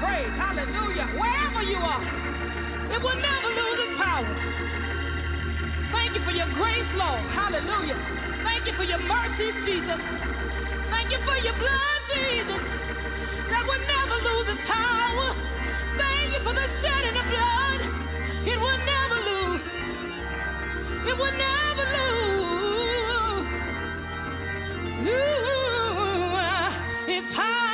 praise. Hallelujah. Wherever you are, it will never lose its power. Thank you for your grace, Lord. Hallelujah. Thank you for your mercy, Jesus. Thank you for your blood, Jesus, that will never lose its power. Thank you for the shedding of blood. It will never lose. It will never lose. It's power.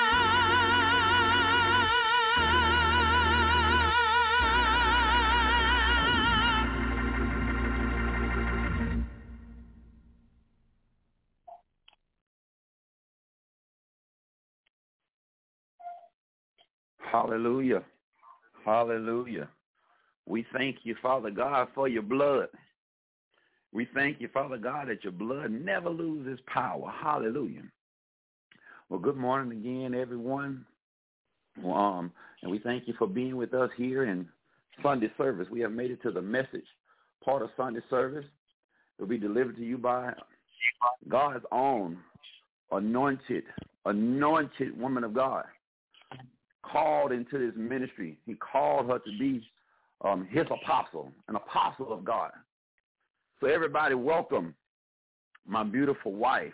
Hallelujah. Hallelujah. We thank you, Father God, for your blood. We thank you, Father God, that your blood never loses power. Hallelujah. Well, good morning again, everyone. And we thank you for being with us here in Sunday service. We have made it to the message part of Sunday service. It will be delivered to you by God's own anointed woman of God, called into this ministry. He called her to be his apostle, an apostle of God. So everybody welcome my beautiful wife,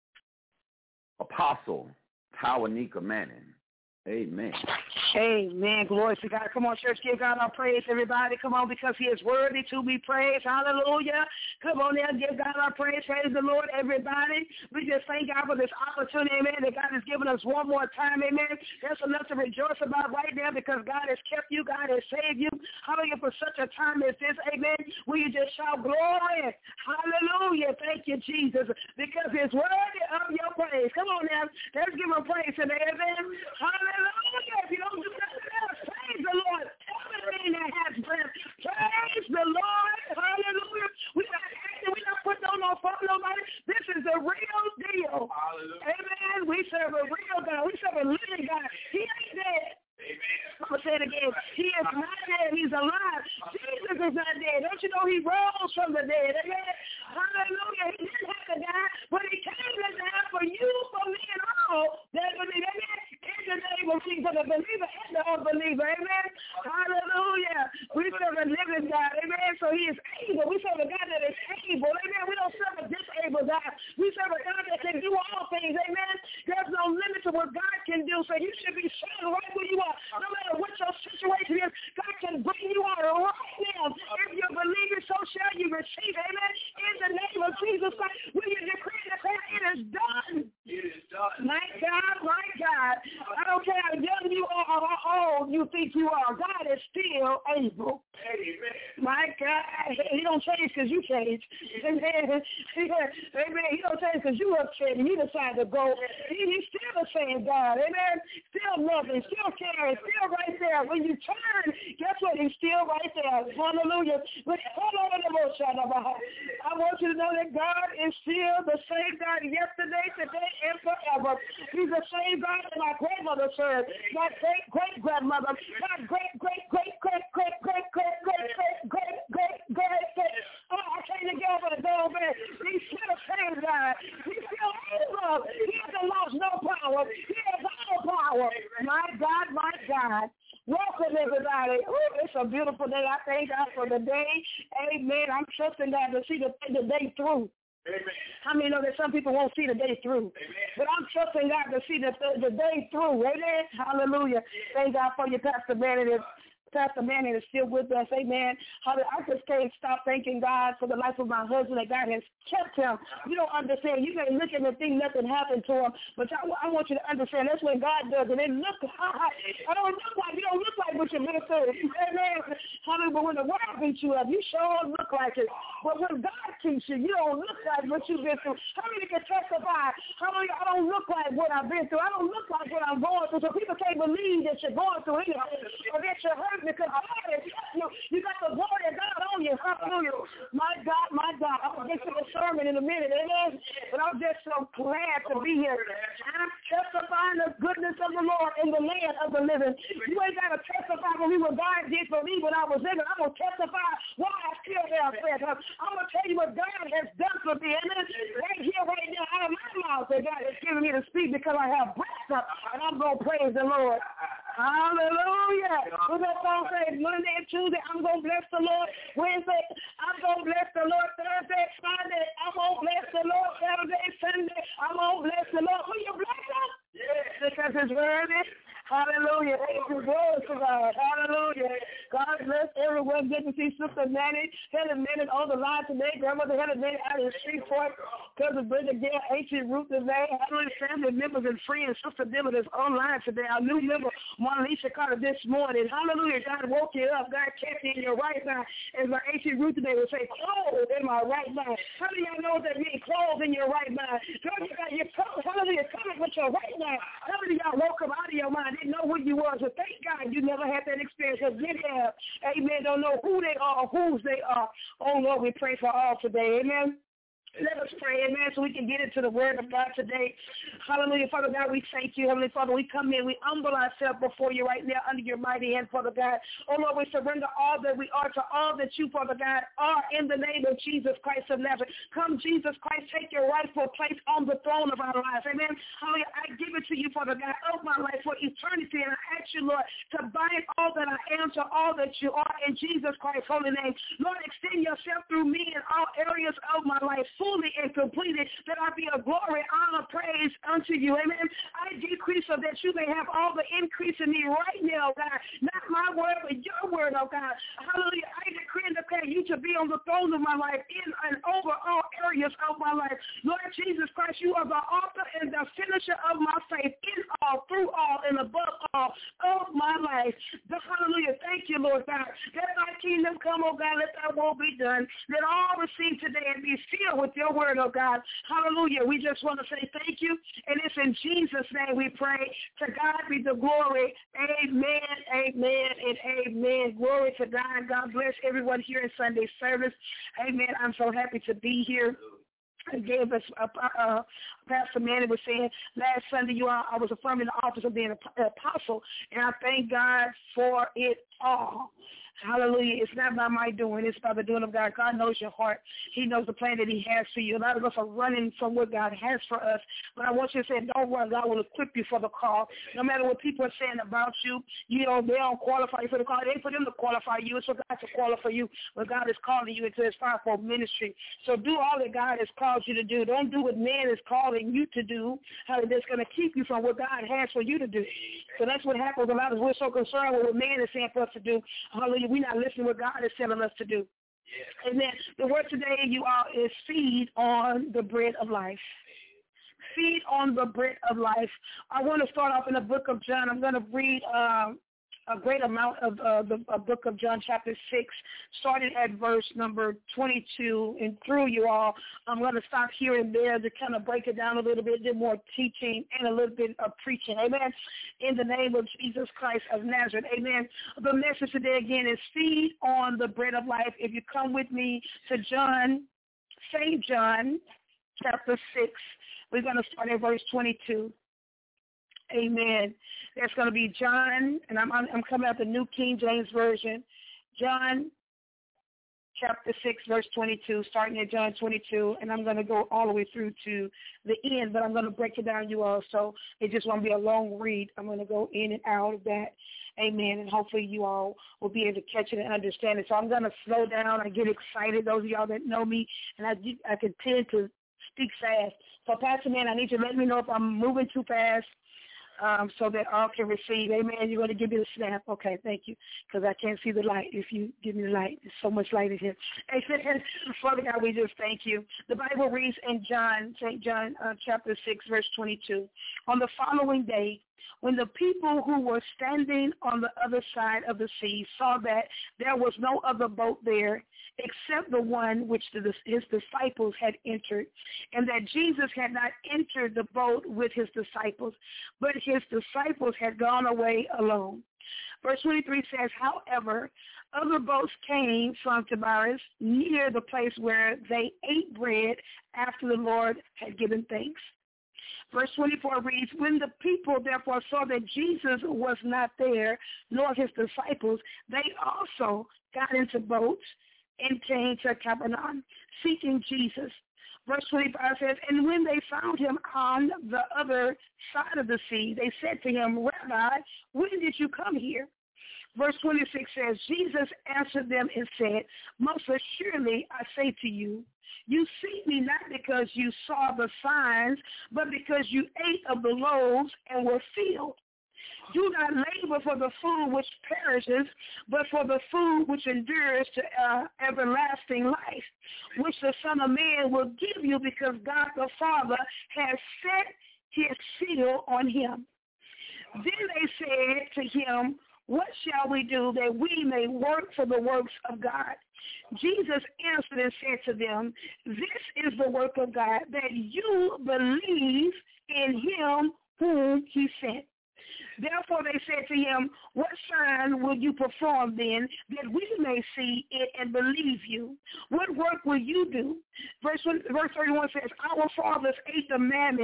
Apostle Tawanika Manning. Amen. Amen. Glory to God. Come on, church, give God our praise, everybody. Come on, because he is worthy to be praised. Hallelujah. Come on now, give God our praise. Praise the Lord, everybody. We just thank God for this opportunity, amen, that God has given us one more time, amen. That's enough to rejoice about right now because God has kept you. God has saved you. Hallelujah, for such a time as this, amen. Will you just shout glory? Hallelujah. Thank you, Jesus, because it's worthy of your praise. Come on now. Let's give him praise today, amen. Hallelujah. If you don't do nothing else, praise the Lord. Everything that has breath, praise the Lord. Hallelujah. We're not acting. We're not putting on no phone, nobody. This is the real deal. Hallelujah. Amen. We serve a real God. We serve a living God. He ain't dead. Amen. I'm going to say it again. He is not dead. He's alive. Jesus is not dead. Don't you know he rose from the dead? Amen. Hallelujah. He didn't have to die, but he came to die for you, for me, and all that believe. Amen. In the name of Jesus, the believer and the unbeliever. Amen. Hallelujah. We serve a living God. Amen. So he is able. We serve a God that is able. Amen. We don't serve a disabled God. We serve a God that can do all things. Amen. There's no limit to what God can do. So you should be shining right where you are. No matter what your situation is, God can bring you out right now. If you believe it, so shall you receive. Amen. In the name of Jesus Christ, will you decree and declare it is done? It is done. My God, my God. I don't care how young you are or how old you think you are. God is still able. Amen. My God. He don't change because you change. Amen. Amen. He don't change because you upset and you decide to go. He's still the same God. Amen. Still loving, still caring, still right there. When you turn, guess what? He's still right there. Hallelujah. But I want you to know that God is still the same God yesterday, today, and forever. He's the same God that my grandmother served, my great-great-grandmother, my great-great-great-great-great-great-great-great-great-great. Oh, I can't together to go back. He's still the same God. He's still able. He hasn't lost no power. He has all power. My God, my God. Welcome, everybody. Ooh, it's a beautiful day. I thank God for the day. Amen. I'm trusting God to see the day through. Amen. How many know that some people won't see the day through? Amen. But I'm trusting God to see the day through. Amen. Hallelujah. Thank God for you, Pastor Manning. Pastor Manning is still with us. Amen. I just can't stop thanking God for the life of my husband, that God has kept him. You don't understand. You may look at and think nothing happened to him, but I want you to understand that's when God does it. And look, I don't look like, you don't look like what you've been through. Amen. But when the world beats you up, you sure look like it. But when God keeps you, you don't look like what you've been through. How many can testify? How many, I don't look like what I've been through. I don't look like what I'm going through. So people can't believe that you're going through anything or that you're hurt because God has you got the glory of God on you. Hallelujah. My God, my God. I'm going to get to the sermon in a minute. Amen. But I'm just so glad to be here. I'm testifying the goodness of the Lord in the land of the living. You ain't got to testify for me what God did for me when I was living. I'm going to testify why I still have faith. I'm going to tell you what God has done for me. Amen. Right here, right now, out of my mouth that God has given me to speak because I have breath. And I'm going to praise the Lord. Hallelujah. What that song say? Monday and Tuesday, I'm going to bless the Lord. Wednesday, I'm going to bless the Lord. Thursday, Friday, I'm going to bless the Lord. Saturday, Sunday, I'm going to bless the Lord. Will you bless him? Because it's worthy. Hallelujah. Glory to God. Hallelujah. God bless everyone. Good to see Sister Nanny, Helen Nanny on the line today. Grandmother Helen Nanny out in Shreveport. Cousin Brenda Gail, Ancient Ruth today. Hallelujah. Family members and friends. Sister Dillon is online today. Our new member, Monalisha Carter, this morning. Hallelujah. God woke you up. God kept you in your right mind. As my Ancient Ruth today would say, clothes in my right mind. How do y'all know what that means? Clothes in your right mind. Hallelujah. Coming with your right mind. How many of y'all woke up out of your mind? Didn't know who you was, but thank God you never had that experience. Because they have, amen, don't know who they are or whose they are. Oh, Lord, we pray for all today, amen. Let us pray, amen, so we can get into the word of God today. Hallelujah. Father God, we thank you. Heavenly Father, we come in. We humble ourselves before you right now under your mighty hand, Father God. Oh, Lord, we surrender all that we are to all that you, Father God, are in the name of Jesus Christ of Nazareth. Come, Jesus Christ, take your rightful place on the throne of our lives. Amen. Hallelujah. I give it to you, Father God, of my life for eternity. And I ask you, Lord, to bind all that I am to all that you are in Jesus Christ's holy name. Lord, extend yourself through me in all areas of my life, fully and completed, that I be a glory, honor, praise unto you. Amen. I decrease so that you may have all the increase in me right now, God. Not my word, but your word, oh God. Hallelujah. I decree and declare you to be on the throne of my life, in and over all areas of my life. Lord Jesus Christ, you are the author and the finisher of my faith, in all, through all, and above all of my life. Hallelujah. Thank you, Lord God. Let thy kingdom come, oh God. Let thy will be done. Let all receive today and be filled with your word, oh God. Hallelujah. We just want to say thank you. And it's in Jesus' name we pray. To God be the glory. Amen, amen, and amen. Glory to God. God bless everyone here in Sunday service. Amen. I'm so happy to be here. I gave us Pastor Manny was saying last Sunday, I was affirming the office of being an apostle, and I thank God for it all. Hallelujah. It's not by my doing. It's by the doing of God. God knows your heart. He knows the plan that he has for you. A lot of us are running from what God has for us. But I want you to say, don't run. God will equip you for the call. No matter what people are saying about you, they don't qualify you for the call. It ain't for them to qualify you. It's for God to qualify you when God is calling you into his fivefold ministry. So do all that God has called you to do. Don't do what man is calling you to do. That's going to keep you from what God has for you to do. So that's what happens a lot is we're so concerned with what man is saying for us to do. Hallelujah. We're not listening to what God is telling us to do. Yes. Amen. The word today, you all, is feed on the bread of life. Feed on the bread of life. I want to start off in the book of John. I'm going to read a great amount of the book of John chapter 6, starting at verse number 22 and through, you all. I'm going to stop here and there to kind of break it down a little bit, do more teaching and a little bit of preaching. Amen. In the name of Jesus Christ of Nazareth. Amen. The message today again is feed on the bread of life. If you come with me to John, St. John chapter 6, we're going to start at verse 22. Amen. That's going to be John, and I'm coming out the New King James Version. John chapter 6, verse 22, starting at John 22, and I'm going to go all the way through to the end, but I'm going to break it down, you all, so it just won't be a long read. I'm going to go in and out of that. Amen, and hopefully you all will be able to catch it and understand it. So I'm going to slow down. I get excited, those of y'all that know me, and I can tend to speak fast. So, Pastor Man, I need you to let me know if I'm moving too fast. So that all can receive. Amen. You're going to give me the snap. Okay, thank you, because I can't see the light. If you give me the light, there's so much light in here. Amen. Father God, we just thank you. The Bible reads in St. John chapter 6, verse 22. On the following day, when the people who were standing on the other side of the sea saw that there was no other boat there except the one which his disciples had entered, and that Jesus had not entered the boat with his disciples, but his disciples had gone away alone. Verse 23 says, however, other boats came from Tiberias near the place where they ate bread after the Lord had given thanks. Verse 24 reads, when the people therefore saw that Jesus was not there, nor his disciples, they also got into boats and came to Capernaum, seeking Jesus. Verse 25 says, and when they found him on the other side of the sea, they said to him, Rabbi, when did you come here? Verse 26 says, Jesus answered them and said, most assuredly I say to you, you seek me not because you saw the signs, but because you ate of the loaves and were filled. Do not labor for the food which perishes, but for the food which endures to everlasting life, which the Son of Man will give you, because God the Father has set his seal on him. Then they said to him, what shall we do that we may work for the works of God? Jesus answered and said to them, this is the work of God, that you believe in him whom he sent. Therefore they said to him, what sign will you perform then, that we may see it and believe you? What work will you do? Verse 31 says, our fathers ate the manna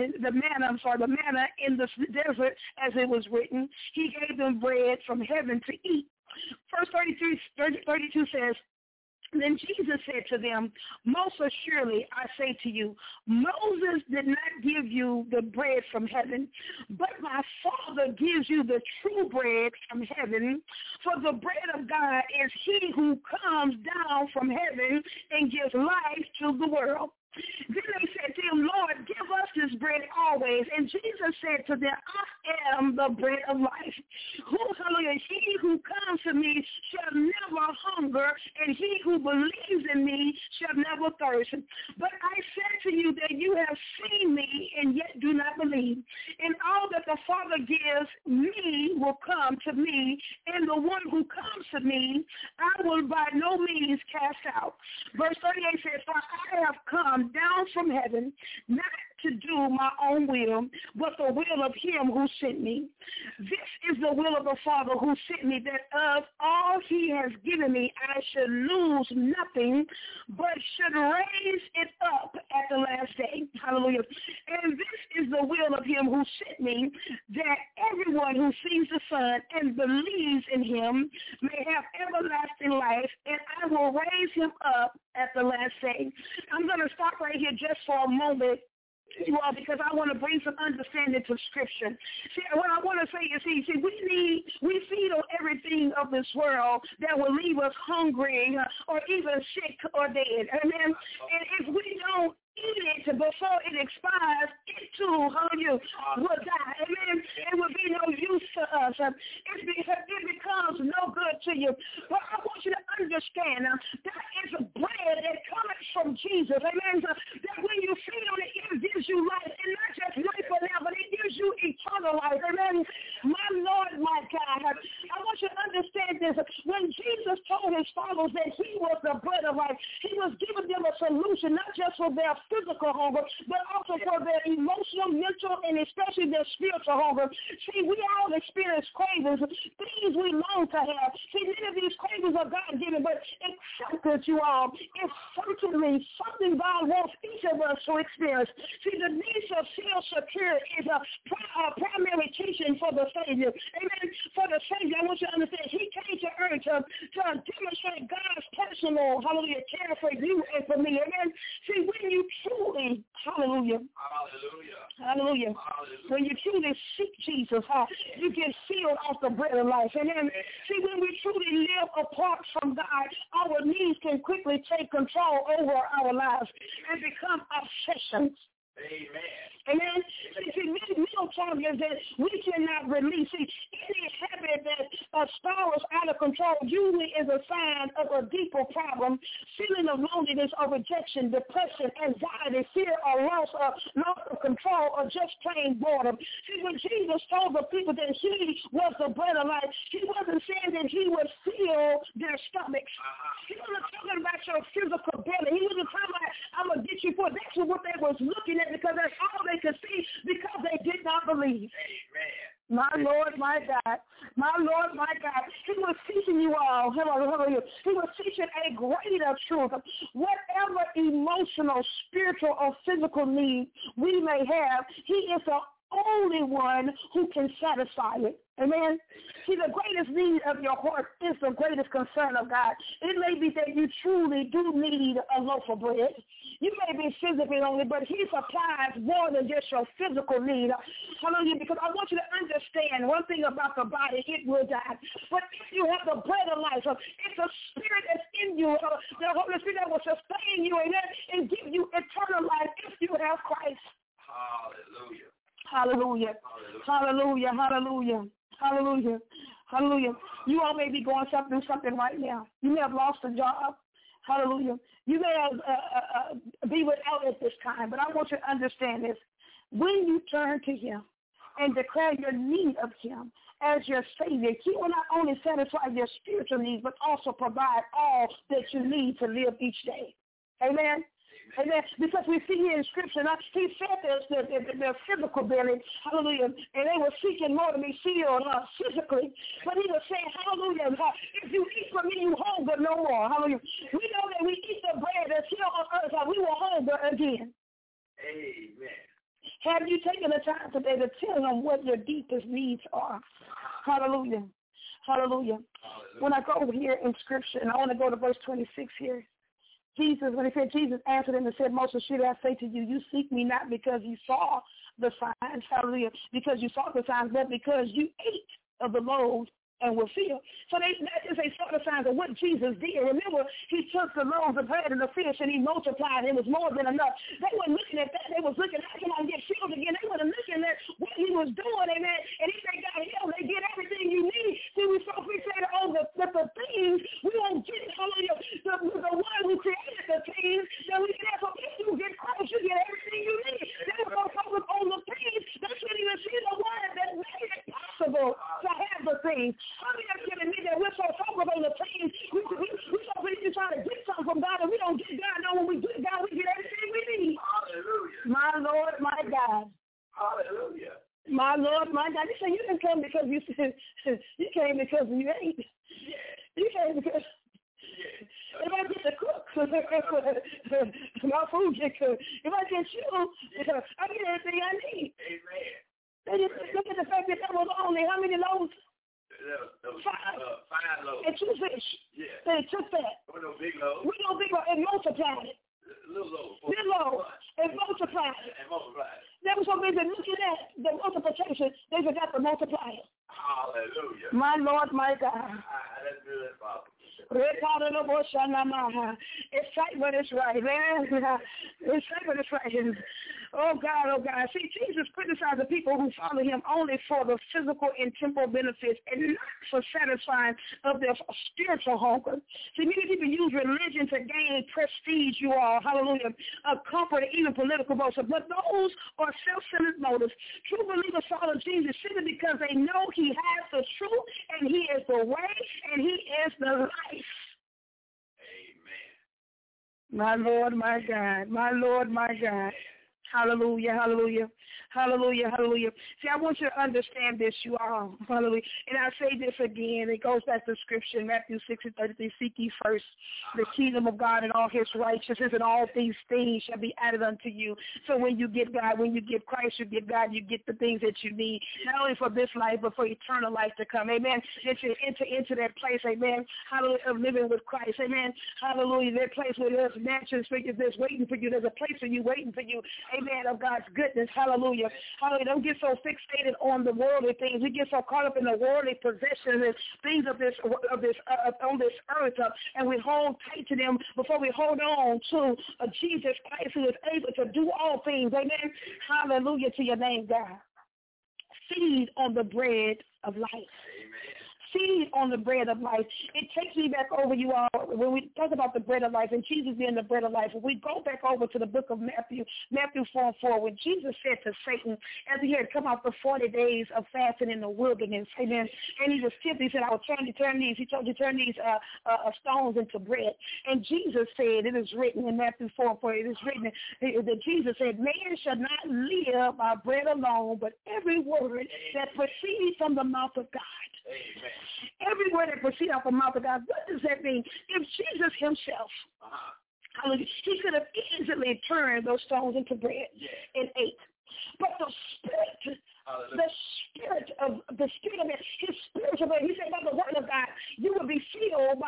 in the desert, as it was written. He gave them bread from heaven to eat. Verse 32 says, then Jesus said to them, most assuredly I say to you, Moses did not give you the bread from heaven, but my Father gives you the true bread from heaven. For the bread of God is he who comes down from heaven and gives life to the world. Then they said to him, Lord, give us this bread always. And Jesus said to them, I am the bread of life. He who comes to me shall never hunger, and he who believes in me shall never thirst. But I said to you that you have seen me and yet do not believe. And all that the Father gives me will come to me, and the one who comes to me I will by no means cast out. Verse 38 says, for I have come down from heaven, not to do my own will, but the will of him who sent me. This is the will of the Father who sent me, that of all he has given me I should lose nothing, but should raise it up at the last day. Hallelujah. And this is the will of him who sent me, that everyone who sees the Son and believes in him may have everlasting life, and I will raise him up at the last day. I'm going to stop right here just for a moment, you all, because I want to bring some understanding to Scripture. See, what I want to say is, we feed on everything of this world that will leave us hungry or even sick or dead. Amen. And if we don't eat it before it expires, it too, will die. Amen. It will be no use to us. It becomes no good to you. But I want you to understand that is a bread that comes from Jesus. Amen. That when you feed on it, it gives you life. And not just life for now, but it gives you eternal life. Amen. My Lord, my God. I want you to understand this. When Jesus told his followers that he was the bread of life, he was giving them a solution, not just for their physical hunger, but also for their emotional, mental, and especially their spiritual hunger. See, we all experience cravings, things we long to have. See, many of these cravings are God-given, but except that you all, it's certainly something God wants each of us to experience. See, the need for self-security is a primary teaching for the Savior. Amen. For the Savior, I want you to understand, he came to earth to demonstrate God's personal, care for you and for me. Amen. See, when you truly, hallelujah, when you truly seek Jesus, you get filled off the bread of life. And then, see, when we truly live apart from God, our needs can quickly take control over our lives and become obsessions. Amen. See, middle term is that we cannot release. See, any habit that spirals out of control usually is a sign of a deeper problem, feeling of loneliness or rejection, depression, anxiety, fear, or loss of control, or just plain boredom. See, when Jesus told the people that he was the bread of life, he wasn't saying that he would fill their stomachs. He wasn't talking about your physical belly. He wasn't talking about, I'm going to get you for it. That's what they was looking at, because that's all they could see, because they did not believe. Amen. My Lord, my God. My Lord, my God. He was teaching you all. He was teaching a greater truth. Whatever emotional, spiritual, or physical need we may have, he is the only one who can satisfy it. Amen. See, the greatest need of your heart is the greatest concern of God. It may be that you truly do need a loaf of bread. You may be physically only, but he supplies more than just your physical need. Hallelujah. Because I want you to understand one thing about the body, it will die. But if you have the bread of life, it's a spirit that's in you, the Holy Spirit that will sustain you, amen, and give you eternal life if you have Christ. Hallelujah. Hallelujah. Hallelujah. Hallelujah. Hallelujah. Hallelujah. You all may be going through something right now. You may have lost a job. Hallelujah. You may have be without at this time, but I want you to understand this. When you turn to him and declare your need of him as your Savior, he will not only satisfy your spiritual needs, but also provide all that you need to live each day. Amen. Amen. Because we see here in Scripture, he said their physical belly, hallelujah, and they were seeking more to be filled physically. But he was saying, hallelujah, if you eat from me, you hunger no more. Hallelujah. We know that we eat the bread that's here on earth, we will hunger again. Amen. Have you taken the time today to tell them what your deepest needs are? Hallelujah. Hallelujah. When I go over here in Scripture, and I want to go to verse 26 here. Jesus answered him and said, Most assuredly I say to you, you seek me not because you saw the signs, hallelujah, because you saw the signs, but because you ate of the loaves and were filled. So they saw the signs of what Jesus did. Remember, he took the loaves of bread and the fish and he multiplied. It was more than enough. They weren't looking at that. They was looking, how can I get filled again? They weren't looking at what he was doing, amen. And if they got healed, they get everything you need. See, we so fixated on the things, we won't get, hallelujah, the one who created the things, that we can have. So if you get Christ, you get everything you need. They were so focused on the things, they couldn't even see the one that made it possible to have the things. How many of you admit that we're so focused on the things, we're so busy trying to get something from God, and we don't get God. No, when we get God, we get everything we need. Hallelujah. My Lord, my God. Hallelujah. My Lord, my God. You say you didn't come because you came because you ate. You came because if I get the cook, my food get cooked. If I get you, I get everything I need. Amen. They just look at the fact that there was only how many loaves? 5 loaves. And 2 fish. Yeah. They took that. With no big loaves. We no big loaves and multiplied it. Little loaves. Little loaves and multiplied it. And multiplied it. They were so busy looking at the multiplication, they forgot to multiply it. Hallelujah. My Lord, my God. That's good, Father. Excitement is right, man. Excitement is right. Oh, God, oh, God. See, Jesus criticized the people who follow him only for the physical and temporal benefits and not for satisfying of their spiritual hunger. See, many people use religion to gain prestige, you all, hallelujah, comfort, and even political votes. But those are self-centered motives. True believers follow Jesus simply because they know he has the truth, and he is the way, and he is the life. Amen. My Lord, my God. My Lord, my God. Hallelujah, hallelujah, hallelujah, hallelujah. See, I want you to understand this, you all. Hallelujah. And I say this again. It goes back to Scripture, Matthew 6:33. Seek ye first the kingdom of God and all his righteousness, and all these things shall be added unto you. So when you get God, when you get Christ, you get God, you get the things that you need, not only for this life, but for eternal life to come. Amen. That you enter into that place, amen, hallelujah, of living with Christ. Amen. Hallelujah. That place where there's mansions for you, there's waiting for you. There's a place for you waiting for you. Amen, of God's goodness. Hallelujah. Hallelujah. Don't get so fixated on the worldly things. We get so caught up in the worldly possessions and things of this on this earth, and we hold tight to them before we hold on to Jesus Christ, who is able to do all things. Amen. Hallelujah to your name, God. Feed on the bread of life. Amen. Feed on the bread of life. It takes me back over, you all, when we talk about the bread of life and Jesus being the bread of life. We go back over to the book of Matthew 4:4, when Jesus said to Satan, as he had come out for 40 days of fasting in the wilderness, amen, and he was tempted, he said, I will turn these, he told you, turn these stones into bread. And Jesus said, it is written in Matthew 4:4, it is written that Jesus said, man shall not live by bread alone, but every word that proceeds from the mouth of God. Amen. Every word that proceeds out of the mouth of God. What does that mean? If Jesus himself, he could have easily turned those stones into bread and ate. But the Spirit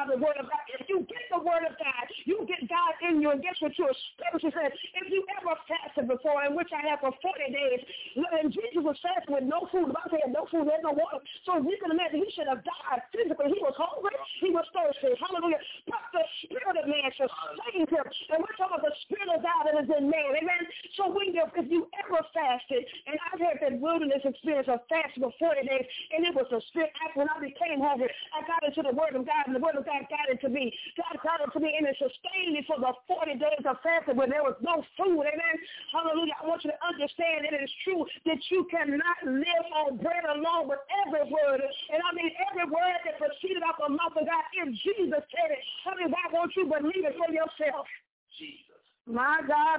by the word of God. If you get the word of God, you get God in you. And guess what your scripture says? If you ever fasted before, in which I have for 40 days, and Jesus was fasting with no food. The Bible said no food, there's no water. So you can imagine he should have died physically. He was hungry. He was thirsty. Hallelujah. But the spirit of man sustained him. And we're talking about the spirit of God that is in man. Amen. So if you ever fasted, and I've had that wilderness experience of fasting for 40 days, and it was the spirit. When I became hungry, I got into the word of God, and the word of God got into me. God got into me, and it sustained me for the 40 days of fasting when there was no food. Amen. Hallelujah. I want you to understand that it is true that you cannot live on bread alone, but every word, and I mean every word that proceeded out of the mouth of God. If Jesus said it, how many God wants you to believe it for yourself? Jesus. My God,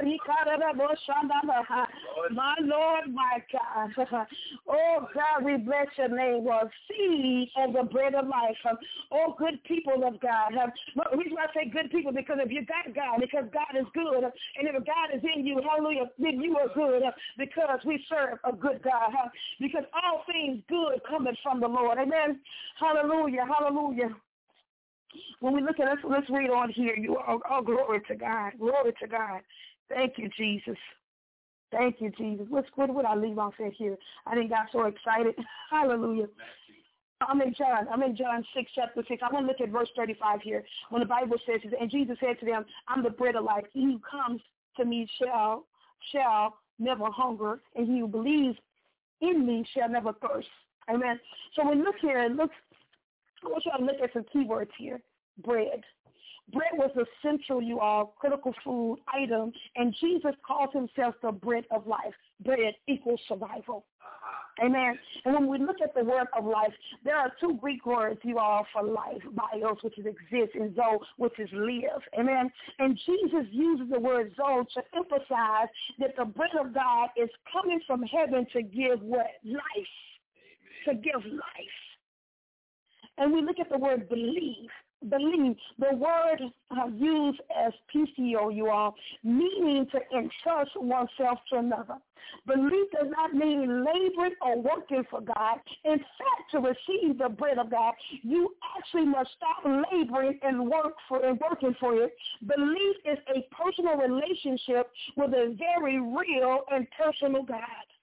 my Lord, my God. Oh, God, we bless your name. Well, feed on the bread of life. Oh, good people of God. The reason I say good people, because if you got God, because God is good, and if God is in you, hallelujah, then you are good, because we serve a good God. Because all things good coming from the Lord. Amen. Hallelujah, hallelujah. When we look at it, let's read on here. Oh, glory to God. Glory to God. Thank you, Jesus. Thank you, Jesus. What would I leave off at here? I didn't got so excited. Hallelujah. I'm in John 6, chapter 6. I want to look at verse 35 here. When the Bible says, and Jesus said to them, I'm the bread of life. He who comes to me shall never hunger, and he who believes in me shall never thirst. Amen. So when we look here, I want you to look at some keywords here. Bread. Bread was the central, critical food item, and Jesus calls himself the bread of life. Bread equals survival. Amen. And when we look at the word of life, there are two Greek words, for life. Bios, which is exist, and zoe, which is live. Amen. And Jesus uses the word zoe to emphasize that the bread of God is coming from heaven to give what? Life. To give life. And we look at the word believe. Believe, the word used as PCO, meaning to entrust oneself to another. Belief does not mean laboring or working for God. In fact, to receive the bread of God, you actually must stop laboring and working for it. Belief is a personal relationship with a very real and personal God.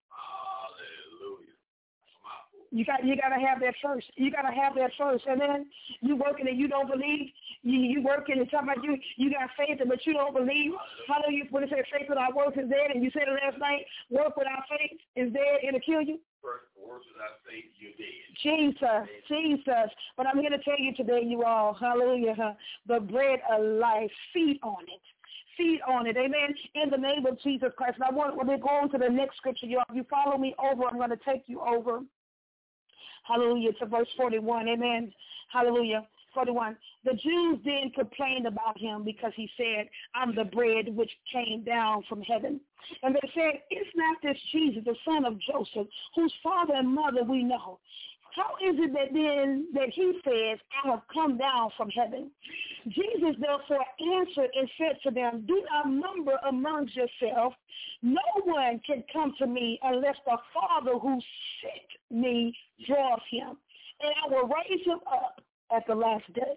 You got to have that first. You got to have that first. And then you working and you don't believe. You working and talking about you got faith, but you don't believe. How do you, when it says faith without works is dead, and you said it last night, work without faith is dead, it'll kill you? Works without faith, you're dead. Jesus. But I'm here to tell you today, you all, hallelujah, the bread of life, feed on it. Feed on it, amen, in the name of Jesus Christ. And when we go on to the next scripture, you all, if you follow me over, I'm going to take you over. Hallelujah, to verse 41, amen, hallelujah, 41. The Jews then complained about him because he said, I'm the bread which came down from heaven. And they said, is not this Jesus, the son of Joseph, whose father and mother we know? How is it that he says, I have come down from heaven? Jesus therefore answered and said to them, do not murmur amongst yourselves. No one can come to me unless the Father who sent me draws him, and I will raise him up at the last day.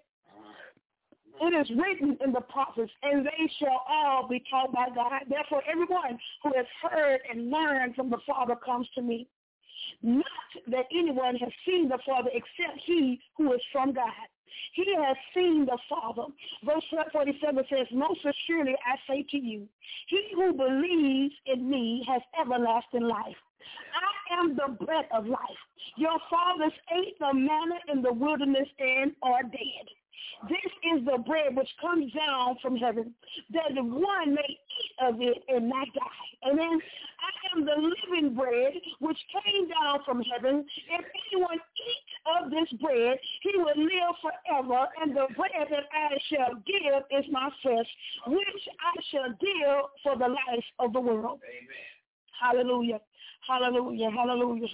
It is written in the prophets, and they shall all be taught by God. Therefore, everyone who has heard and learned from the Father comes to me. Not that anyone has seen the Father except he who is from God. He has seen the Father. Verse 47 says, most assuredly I say to you, he who believes in me has everlasting life. I am the bread of life. Your fathers ate the manna in the wilderness and are dead. This is the bread which comes down from heaven, that the one may eat of it and not die. Amen. I am the living bread which came down from heaven. If anyone eats of this bread, he will live forever, and the bread that I shall give is my flesh, which I shall give for the life of the world. Amen. Hallelujah. Hallelujah. Hallelujah.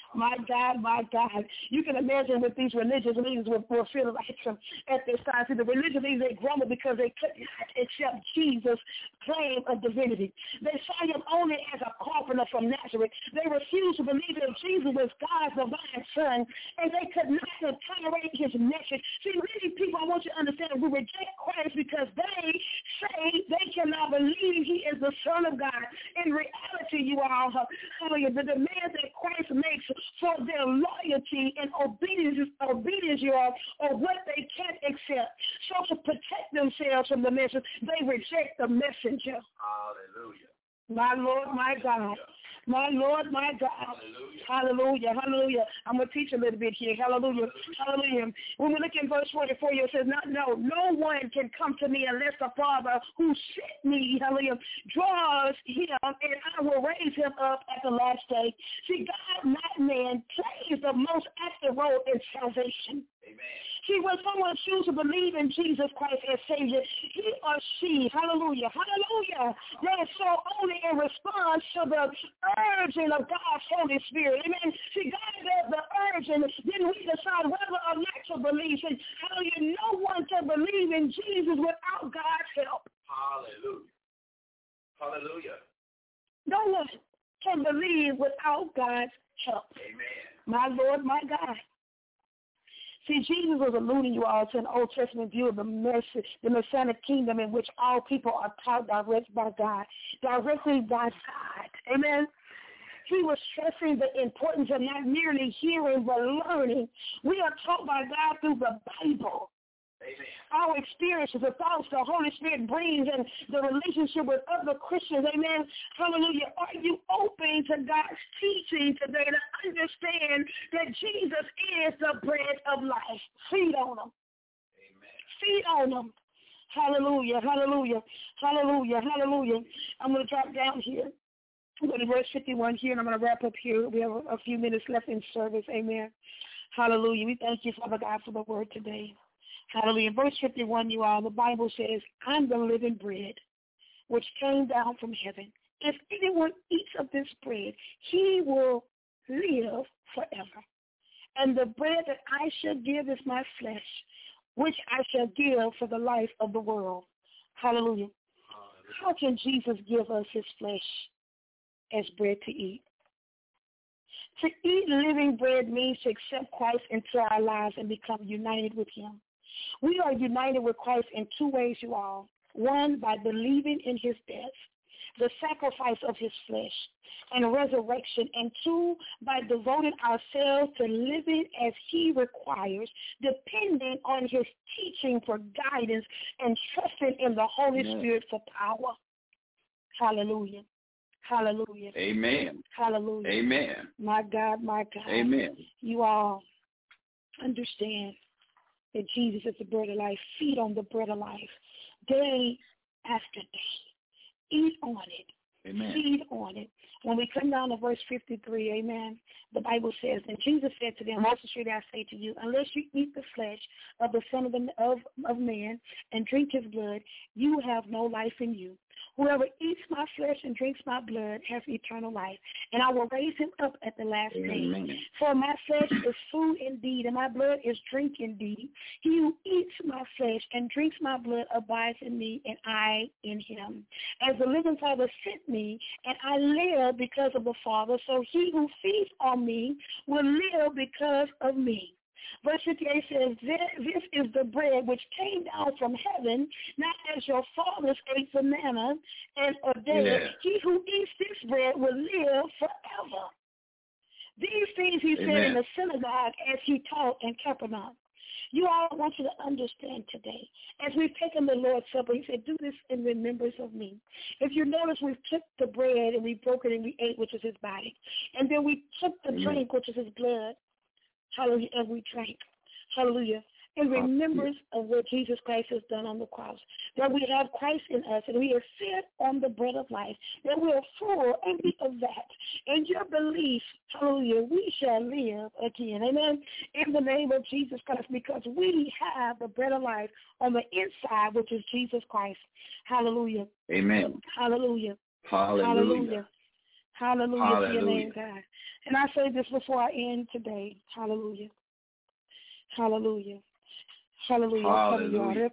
My God, my God. You can imagine what these religious leaders were feeling like at this time. See, the religious leaders, they grumbled because they could not accept Jesus' claim of divinity. They saw him only as a carpenter from Nazareth. They refused to believe that Jesus was God's divine son, and they could not tolerate his message. See, many people, I want you to understand, we reject Christ because they say they cannot believe he is the Son of God. In reality, you all, hallelujah, the demands that Christ makes for their loyalty and obedience, you all, are what they can't accept. So to protect themselves from the message, they reject the messenger. Hallelujah. My Lord, my God. My Lord, my God. Hallelujah. Hallelujah. I'm going to teach a little bit here. Hallelujah. Hallelujah. When we look in verse 44, it says, no one can come to me unless the Father who sent me, hallelujah, draws him, and I will raise him up at the last day. See, God, not man, plays the most active role in salvation. Amen. See, when someone chooses to believe in Jesus Christ as Savior, he or she, hallelujah, they are so only in response to the urging of God's Holy Spirit. Amen. See, God does the urging, then we decide whether or not to believe. And hallelujah, no one can believe in Jesus without God's help. Hallelujah. Hallelujah. No one can believe without God's help. Amen. My Lord, my God. See, Jesus was alluding you all to an Old Testament view of the Messianic kingdom in which all people are taught directly by God. Amen. He was stressing the importance of not merely hearing but learning. We are taught by God through the Bible. Amen. Our experiences, the thoughts the Holy Spirit brings, and the relationship with other Christians. Amen. Hallelujah. Are you open to God's teaching today to understand that Jesus is the bread of life? Feed on him. Amen. Feed on him. Hallelujah. Hallelujah. Hallelujah. Hallelujah. I'm going to drop down here. I'm going to verse 51 here, and I'm going to wrap up here. We have a few minutes left in service. Amen. Hallelujah. We thank you, Father God, for the word today. Hallelujah. Verse 51, you all, the Bible says, I'm the living bread which came down from heaven. If anyone eats of this bread, he will live forever. And the bread that I shall give is my flesh, which I shall give for the life of the world. Hallelujah. How can Jesus give us his flesh as bread to eat? To eat living bread means to accept Christ into our lives and become united with him. We are united with Christ in two ways, you all. One, by believing in his death, the sacrifice of his flesh, and resurrection. And two, by devoting ourselves to living as he requires, depending on his teaching for guidance and trusting in the Holy Spirit for power. Hallelujah. Hallelujah. Amen. Hallelujah. Amen. My God, my God. Amen. You all understand that Jesus is the bread of life. Feed on the bread of life day after day. Eat on it. Amen. Feed on it. When we come down to verse 53, amen, the Bible says, and Jesus said to them, most assuredly I say to you, unless you eat the flesh of the Son of Man and drink his blood, you have no life in you. Whoever eats my flesh and drinks my blood has eternal life, and I will raise him up at the last day. For my flesh is food indeed, and my blood is drink indeed. He who eats my flesh and drinks my blood abides in me, and I in him. As the living Father sent me, and I live because of the Father, so he who feeds on me will live because of me. Verse 58 says, this is the bread which came down from heaven, not as your fathers ate the manna and are dead. Yeah. He who eats this bread will live forever. These things he said in the synagogue as he taught in Capernaum. You all, I want you to understand today, as we've taken the Lord's Supper, he said, do this in remembrance of me. If you notice, we took the bread and we broke it and we ate, which is his body. And then we took the drink, which is his blood. Hallelujah, and we drank. Hallelujah. In remembrance of what Jesus Christ has done on the cross. That we have Christ in us and we are fed on the bread of life. That we are full and eat of that. In your belief, hallelujah, we shall live again. Amen. In the name of Jesus Christ, because we have the bread of life on the inside, which is Jesus Christ. Hallelujah. Amen. Hallelujah. Hallelujah. Hallelujah. Hallelujah to your name, God. And I say this before I end today. Hallelujah. Hallelujah. Hallelujah. Hallelujah.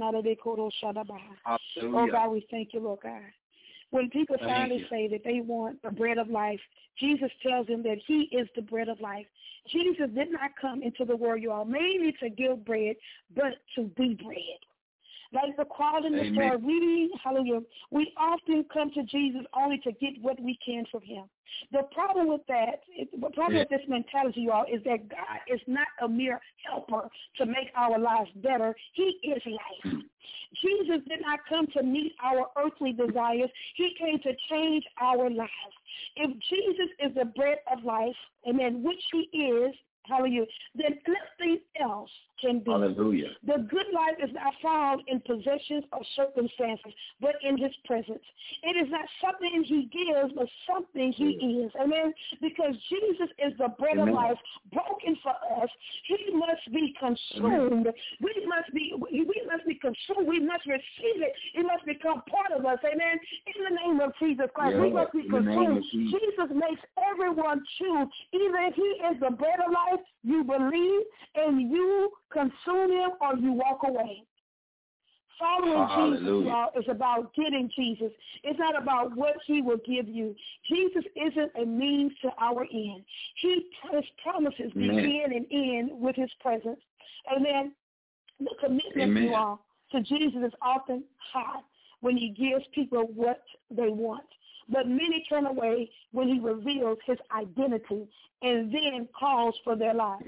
Oh, God, we thank you, Lord God. When people finally say that they want the bread of life, Jesus tells them that he is the bread of life. Jesus did not come into the world, you all, mainly to give bread, but to be bread. Like the crowd in the store, hallelujah, we often come to Jesus only to get what we can from him. The problem with that, with this mentality, y'all, is that God is not a mere helper to make our lives better. He is life. Jesus did not come to meet our earthly desires. He came to change our lives. If Jesus is the bread of life, amen, which he is, hallelujah, then nothing else can be. Hallelujah. The good life is not found in possessions or circumstances, but in his presence. It is not something he gives, but something he is. Amen? Because Jesus is the bread of life broken for us. He must be consumed. We must be consumed. We must receive it. It must become part of us. Amen? In the name of Jesus Christ, we must be consumed. Jesus makes everyone choose. Either if he is the bread of life, you believe and you consume him, or you walk away. Following Jesus, y'all, is about getting Jesus. It's not about what he will give you. Jesus isn't a means to our end. His promises begin and end with his presence. Amen. The commitment, you all, to Jesus is often high when he gives people what they want. But many turn away when he reveals his identity and then calls for their lives.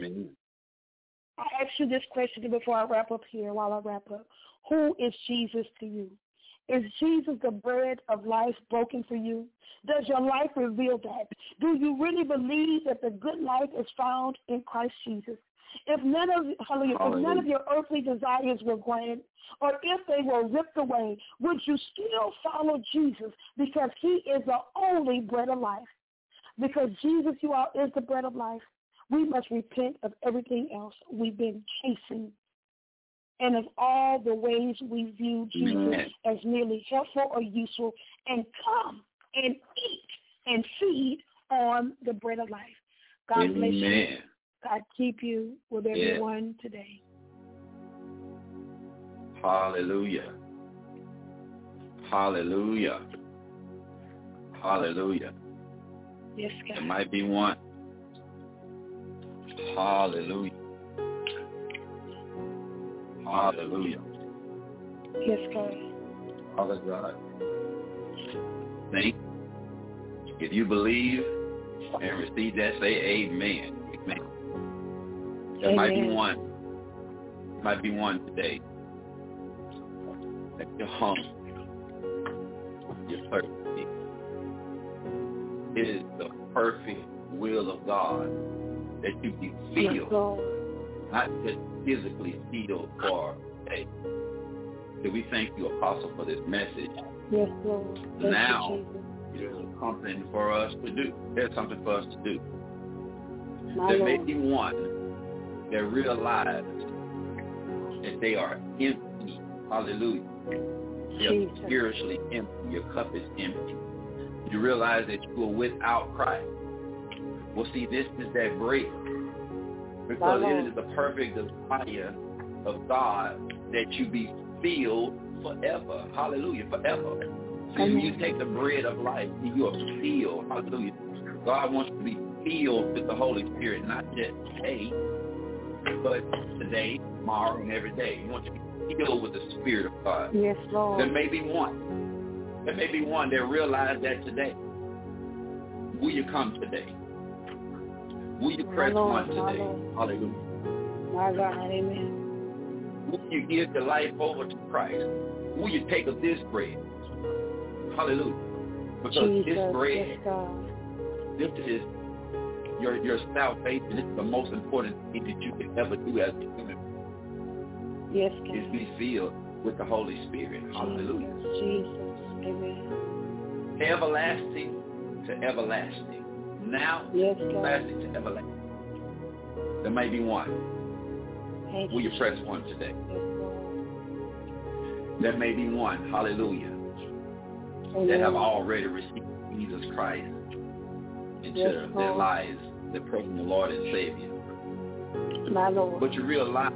I ask you this question before I wrap up here, while I wrap up. Who is Jesus to you? Is Jesus the bread of life broken for you? Does your life reveal that? Do you really believe that the good life is found in Christ Jesus? If none of your earthly desires were granted, or if they were ripped away, would you still follow Jesus because he is the only bread of life? Because Jesus, you all, is the bread of life. We must repent of everything else we've been chasing and of all the ways we view Jesus as merely helpful or useful, and come and eat and feed on the bread of life. God bless you. God keep you with everyone today. Hallelujah. Hallelujah. Hallelujah. Yes, God. There might be one. Hallelujah. Hallelujah. Yes, God. Hallelujah. Think. If you believe and receive that, say amen. Amen. There might be one. There might be one today. That you're hungry. You're thirsty. It is the perfect will of God that you be filled, not just physically filled for a day. So we thank you, Apostle, for this message. Yes, Lord. Now, there's something for us to do. There's something for us to do. There may be one that realize that they are empty. Hallelujah. They are spiritually empty. Your cup is empty. You realize that you are without Christ. Well, see, this is that break. Because it is the perfect desire of God that you be filled forever. Hallelujah, forever. See, when you take the bread of life, you are filled. Hallelujah. God wants you to be filled with the Holy Spirit, not just today, but today, tomorrow, and every day. You want to be filled with the Spirit of God. Yes, Lord. There may be one. There may be one that realize that today. Will you come today? Will you press one today? Hallelujah. My God, amen. Will you give your life over to Christ? Will you take of this bread? Hallelujah. Because this bread, this is your salvation. This is the most important thing that you can ever do as a human. Yes, God. Is be filled with the Holy Spirit. Hallelujah. Jesus. Amen. Everlasting to everlasting. Now, everlasting to everlasting. There may be one. Will you press one today? There may be one, hallelujah, that have already received Jesus Christ into their lives, their personal Lord and Savior. My Lord. But you realize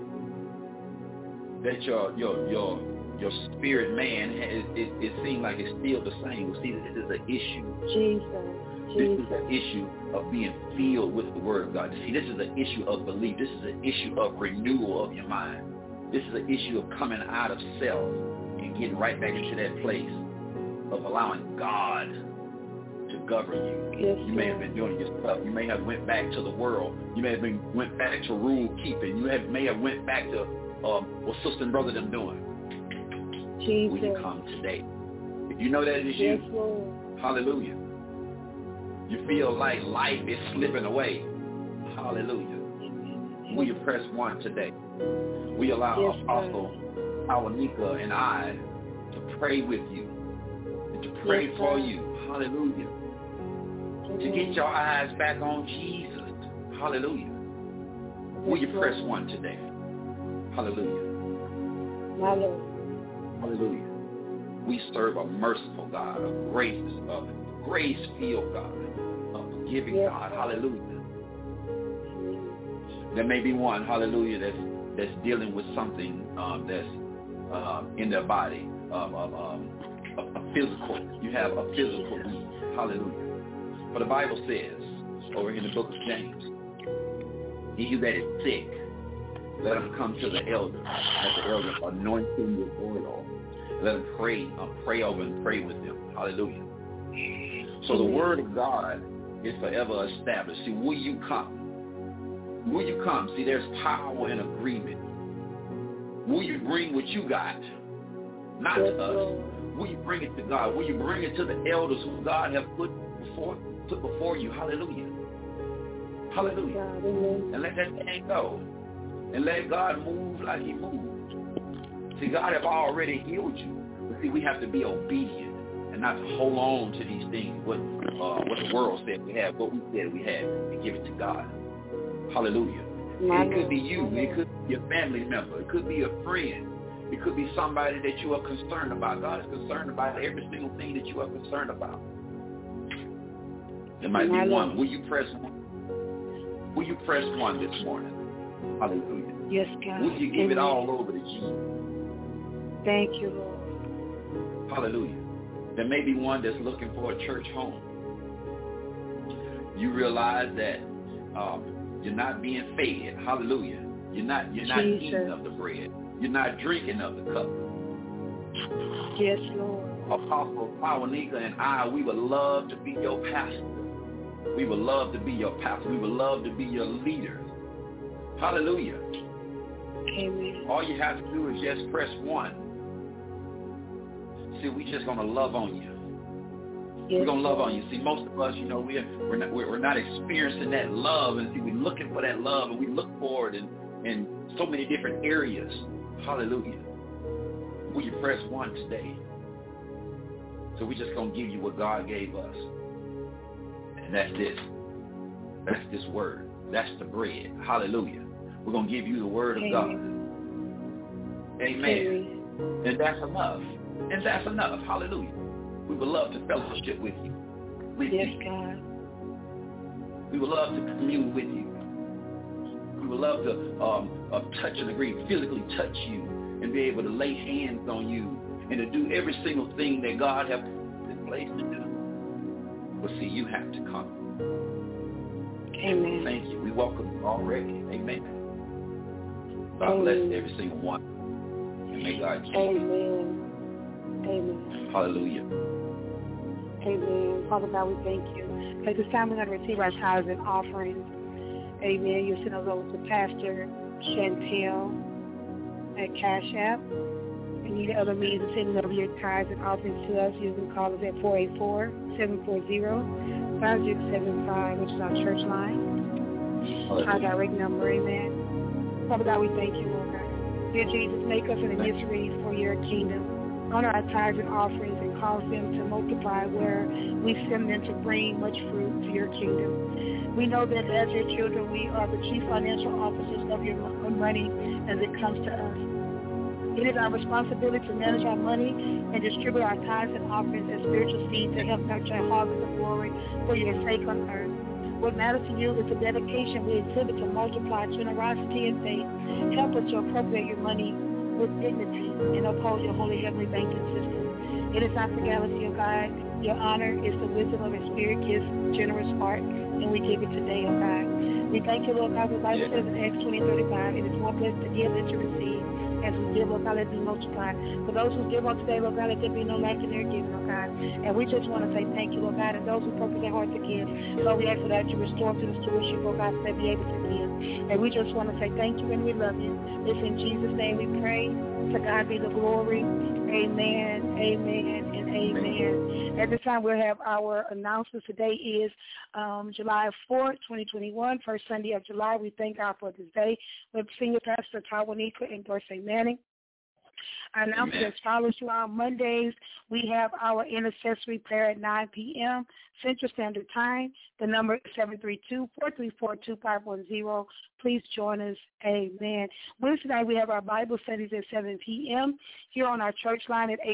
that your spirit man, it seems like it's still the same. Well, see, this is an issue. This is an issue of being filled with the Word of God. See, this is an issue of belief. This is an issue of renewal of your mind. This is an issue of coming out of self and getting right back into that place of allowing God to govern you. Yes, you may have been doing your stuff. You may have went back to the world. You may have went back to rule keeping. You may have went back to what sister and brother them doing. Jesus. Will you come today? If you know that it is you, Lord. hallelujah. You feel like life is slipping away. Hallelujah. Will you press 1 today? We allow Apostle Awanika and I to pray with you and to pray for you. Hallelujah. To get your eyes back on Jesus. Hallelujah. Will you press 1 today? Hallelujah. My Lord. Hallelujah. We serve a merciful God, a grace-filled God, a forgiving God. Hallelujah. There may be one, hallelujah, that's dealing with something that's in their body, a physical. You have a physical need. Hallelujah. But the Bible says, over in the book of James, he that is sick, let him come to the elder. Let the elder anoint him with oil. Let him pray over and pray with him. Hallelujah. So the word of God is forever established. See, will you come? Will you come? See, there's power in agreement. Will you bring what you got? Not to us. Will you bring it to God? Will you bring it to the elders who God have put before you? Hallelujah. Hallelujah. And let that thing go. And let God move like he moved. See, God have already healed you. But see, we have to be obedient and not to hold on to these things, what the world said we had, what we said we had, and give it to God. Hallelujah. It could be you. It could be a family member. It could be a friend. It could be somebody that you are concerned about. God is concerned about every single thing that you are concerned about. There might be one. Will you press 1? Will you press 1 this morning? Hallelujah. Yes, God. Will you give it all over to Jesus? Thank you, Lord. Hallelujah. There may be one that's looking for a church home. You realize that you're not being fed. Hallelujah. You're not eating of the bread. You're not drinking of the cup. Yes, Lord. Apostle Awanika and I, we would love to be your pastor. We would love to be your pastor. We would love to be your leader. Hallelujah. Amen. All you have to do is just press 1. See, we're just going to love on you. Yes, we're going to love on you. See, most of us, we're not experiencing that love. And see, we're looking for that love, and we look for it in so many different areas. Hallelujah. Will you press 1 today? So we're just going to give you what God gave us. And that's this. That's this word. That's the bread. Hallelujah. We're going to give you the word of God. Amen. And that's enough. And that's enough. Hallelujah. We would love to fellowship with you. Yes, God. We would love to commune with you. We would love to touch and agree, physically touch you, and be able to lay hands on you and to do every single thing that God has put in place to do. But see, you have to come. Amen. Thank you. We welcome you already. Amen. God bless every single one. And may God keep you. Amen. Amen. Hallelujah. Amen. Father God, we thank you. At this time, we're going to receive our tithes and offerings. Amen. You send those over to Pastor Chantel at Cash App. Any other means of sending over your tithes and offerings to us, you can call us at 484-740-5675, which is our church line. Our direct number, amen. Father God, we thank you, Lord God. Dear Jesus, make us an initiative for your kingdom. Honor our tithes and offerings and cause them to multiply where we send them to bring much fruit to your kingdom. We know that as your children, we are the chief financial officers of your money as it comes to us. It is our responsibility to manage our money and distribute our tithes and offerings as spiritual seeds to help nurture a harvest of glory for your sake on earth. What matters to you is the dedication we exhibit to multiply generosity and faith. Help us to appropriate your money with dignity and uphold your holy heavenly banking system. It is not frugality, O God. Your honor is the wisdom of His Spirit, His generous heart, and we give it today, O God. We thank you, Lord God, for the Bible says in Acts 20:35, it is more blessed to give than to receive. As we give, Lord God, let it be multiplied. For those who give on today, Lord God, let there be no lack in their giving, Lord God. And we just want to say thank you, Lord God, and those who purpose their heart to give. Lord, we ask for that you restore to the stewardship, Lord God, so they be able to give. And we just want to say thank you and we love you. It's in Jesus' name we pray. To God be the glory. Amen, amen, and amen. At this time, we'll have our announcements. Today is July 4th, 2021, first Sunday of July. We thank God for this day with Senior Pastor Tawanika and Dorsey Manning. Our announcement as follows: on Mondays, we have our intercessory prayer at 9 p.m. Central Standard Time. The number is 732-434-2510. Please join us. Amen. Wednesday night, we have our Bible studies at 7 p.m. here on our church line at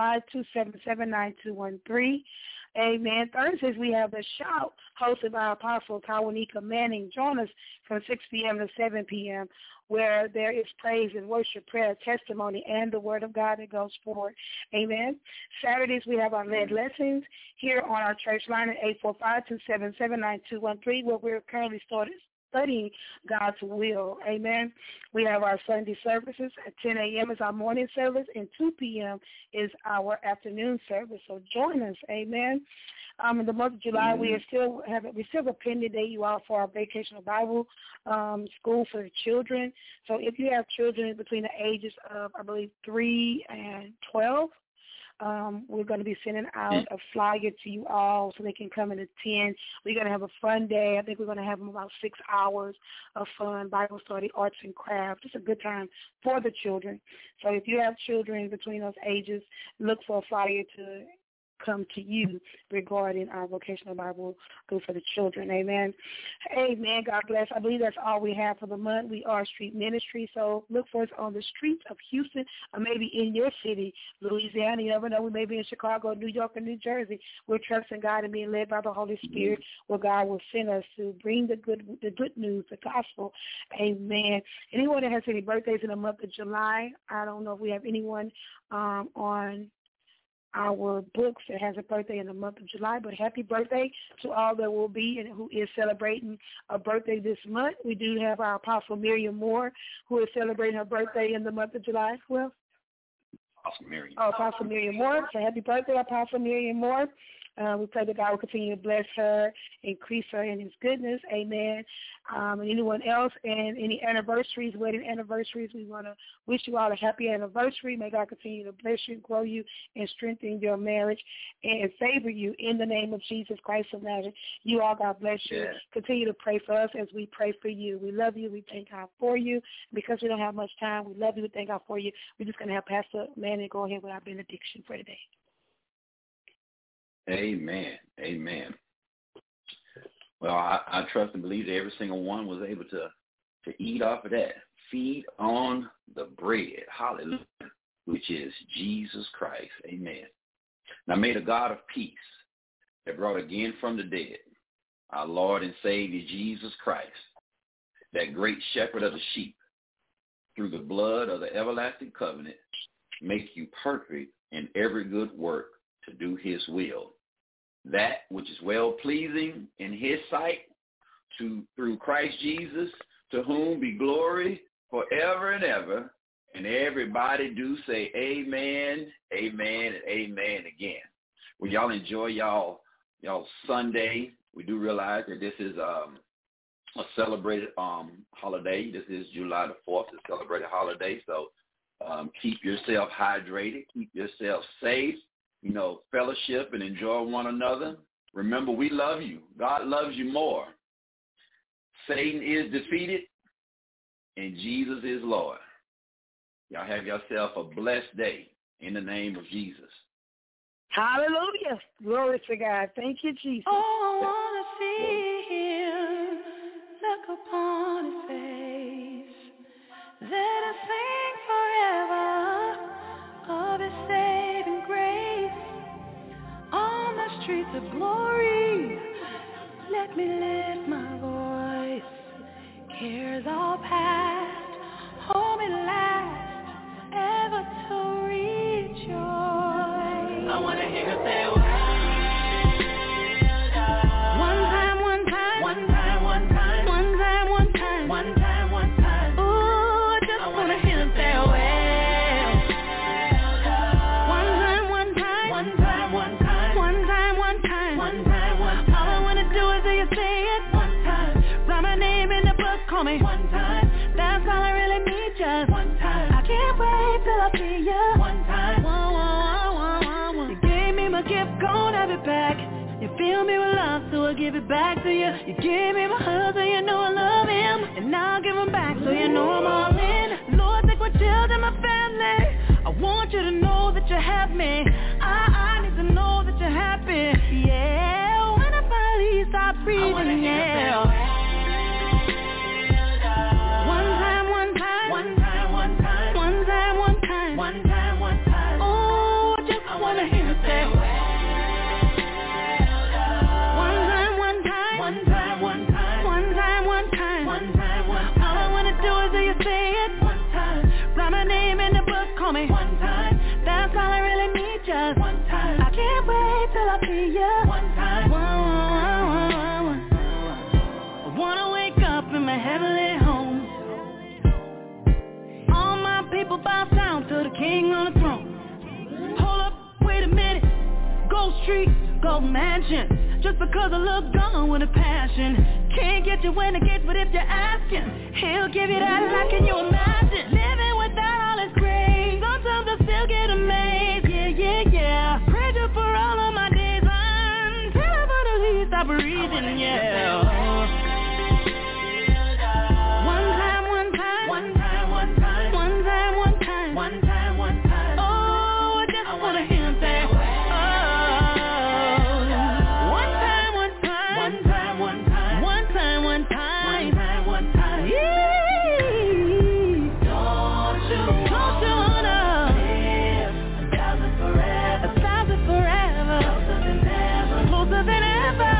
845-277-9213. Amen. Thursdays, we have the Shout hosted by Apostle Tawanika Manning. Join us from 6 p.m. to 7 p.m. where there is praise and worship, prayer, testimony, and the word of God that goes forward. Amen. Saturdays, we have our led lessons here on our church line at 845-277-9213, where we're currently studying God's will. Amen. We have our Sunday services at 10 a.m. is our morning service, and 2 p.m. is our afternoon service. So join us. Amen. In the month of July, we still have a pending day you all for our Vacational Bible School for the children. So if you have children between the ages of, I believe, 3 and 12, we're going to be sending out a flyer to you all so they can come and attend. We're going to have a fun day. I think we're going to have them about 6 hours of fun, Bible study, arts and crafts. It's a good time for the children. So if you have children between those ages, look for a flyer to come to you regarding our Vocational Bible School for the children. Amen. Amen. God bless. I believe that's all we have for the month. We are street ministry, so look for us on the streets of Houston or maybe in your city, Louisiana. You never know. We may be in Chicago, New York, or New Jersey. We're trusting God and being led by the Holy Spirit where God will send us to bring the good news, the gospel. Amen. Anyone that has any birthdays in the month of July, I don't know if we have anyone on our books that has a birthday in the month of July, but happy birthday to all that will be and who is celebrating a birthday this month. We do have our Apostle Miriam Moore, who is celebrating her birthday in the month of July. Well, Apostle Miriam Moore. So happy birthday, Apostle Miriam Moore. We pray that God will continue to bless her, increase her in His goodness. Amen. And anyone else and any anniversaries, wedding anniversaries, we want to wish you all a happy anniversary. May God continue to bless you, grow you, and strengthen your marriage and favor you in the name of Jesus Christ of Nazareth. You all, God bless you. Yeah. Continue to pray for us as we pray for you. We love you. We thank God for you. Because we don't have much time, we love you. We thank God for you. We're just going to have Pastor Manning go ahead with our benediction for today. Amen. Amen. Well, I trust and believe that every single one was able to eat off of that. Feed on the bread. Hallelujah. Which is Jesus Christ. Amen. Now may the God of peace that brought again from the dead our Lord and Savior Jesus Christ, that great shepherd of the sheep, through the blood of the everlasting covenant, make you perfect in every good work to do His will, that which is well-pleasing in His sight, through Christ Jesus, to whom be glory forever and ever. And everybody do say amen, amen, and amen again. Well, y'all enjoy y'all Sunday. We do realize that this is a celebrated holiday. This is July the 4th, a celebrated holiday. So keep yourself hydrated. Keep yourself safe. Fellowship and enjoy one another. Remember, we love you. God loves you more. Satan is defeated, and Jesus is Lord. Y'all have yourself a blessed day in the name of Jesus. Hallelujah. Glory to God. Thank you, Jesus. Oh, I want to see Him, look upon His face. Let us sing forever. streets of glory. Let me lift my voice. Cares all past, home at last, ever to rejoice. I wanna hear you say well done. One time, one time, one time, one time, one time, one time, one time, one time. Ooh, I just wanna hear you say well. One time, one time, one time, one time, one time, one time, one time, one time. All I wanna do is hear you say it one time. Write my name in the book, call me one time. That's all I really need, just one time. I can't wait till I see you one time. You gave me my gift, gon' have it back. You fill me with love, so I give it back to you. You gave me my husband, you know I love him, and now I'll give him back, so you know I'm all in. Lord, take my children, my family. I want you to know that you have me. I need to know that you're happy. Yeah, when I finally stop breathing, yeah. One time, one time, one time, one time, one time, one time, one time, one time. Oh, I just wanna hear you say one time, one time, one time, one time, one time, one time, one time, one time. All I wanna do is hear you say it one time. Write my name in the book, call me one time. That's all I really need, just one time. I can't wait till I see you one time. I wanna wake up in my heavenly home. All my people bow down to the King on the throne. Hold up, wait a minute. Gold Street, Gold Mansion. Just because I look gone with a passion. Can't get you when it gets, but if you're asking, he'll give you that life, can you imagine? Living without all his grace. Sometimes I still get amazed, yeah. Praise you for all of my days until I finally stop breathing, yeah. One time, one time, one time, one time, one time, one time, one time, one time. Oh, I just wanna hear him say, oh. One time, one time, one time, one time, one time, one time, one time, one time. Yeah. Don't you wanna live a thousand forever, closer than ever,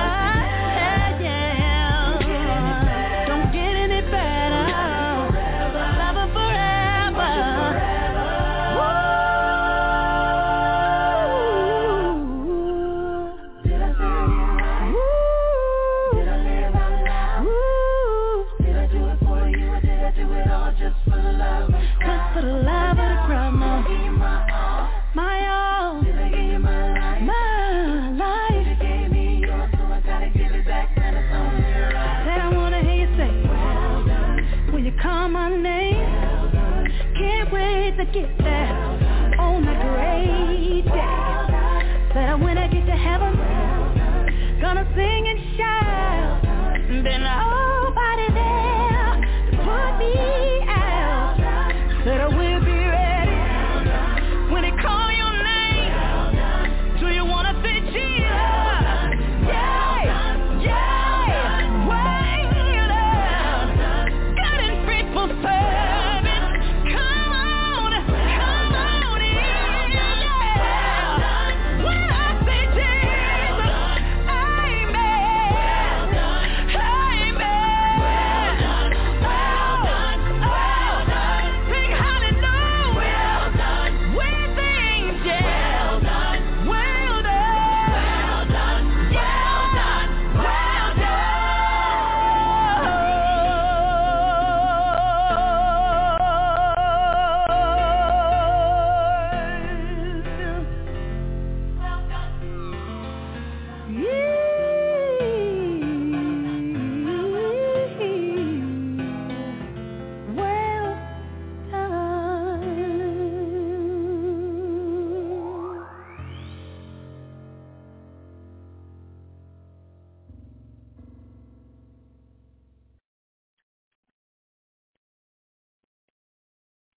yeah. Don't get any better, love her forever. Did I say it right? Did I live out loud? Did I do it for you, or did I do it all just for the love? Just for the love of the crowd, no. Did I give you my all? Did I give you my life? My life. You gave me yours, so I gotta give it back, and it's only right. Said I wanna hear you say, well done. When you call my name, well done. Can't wait to get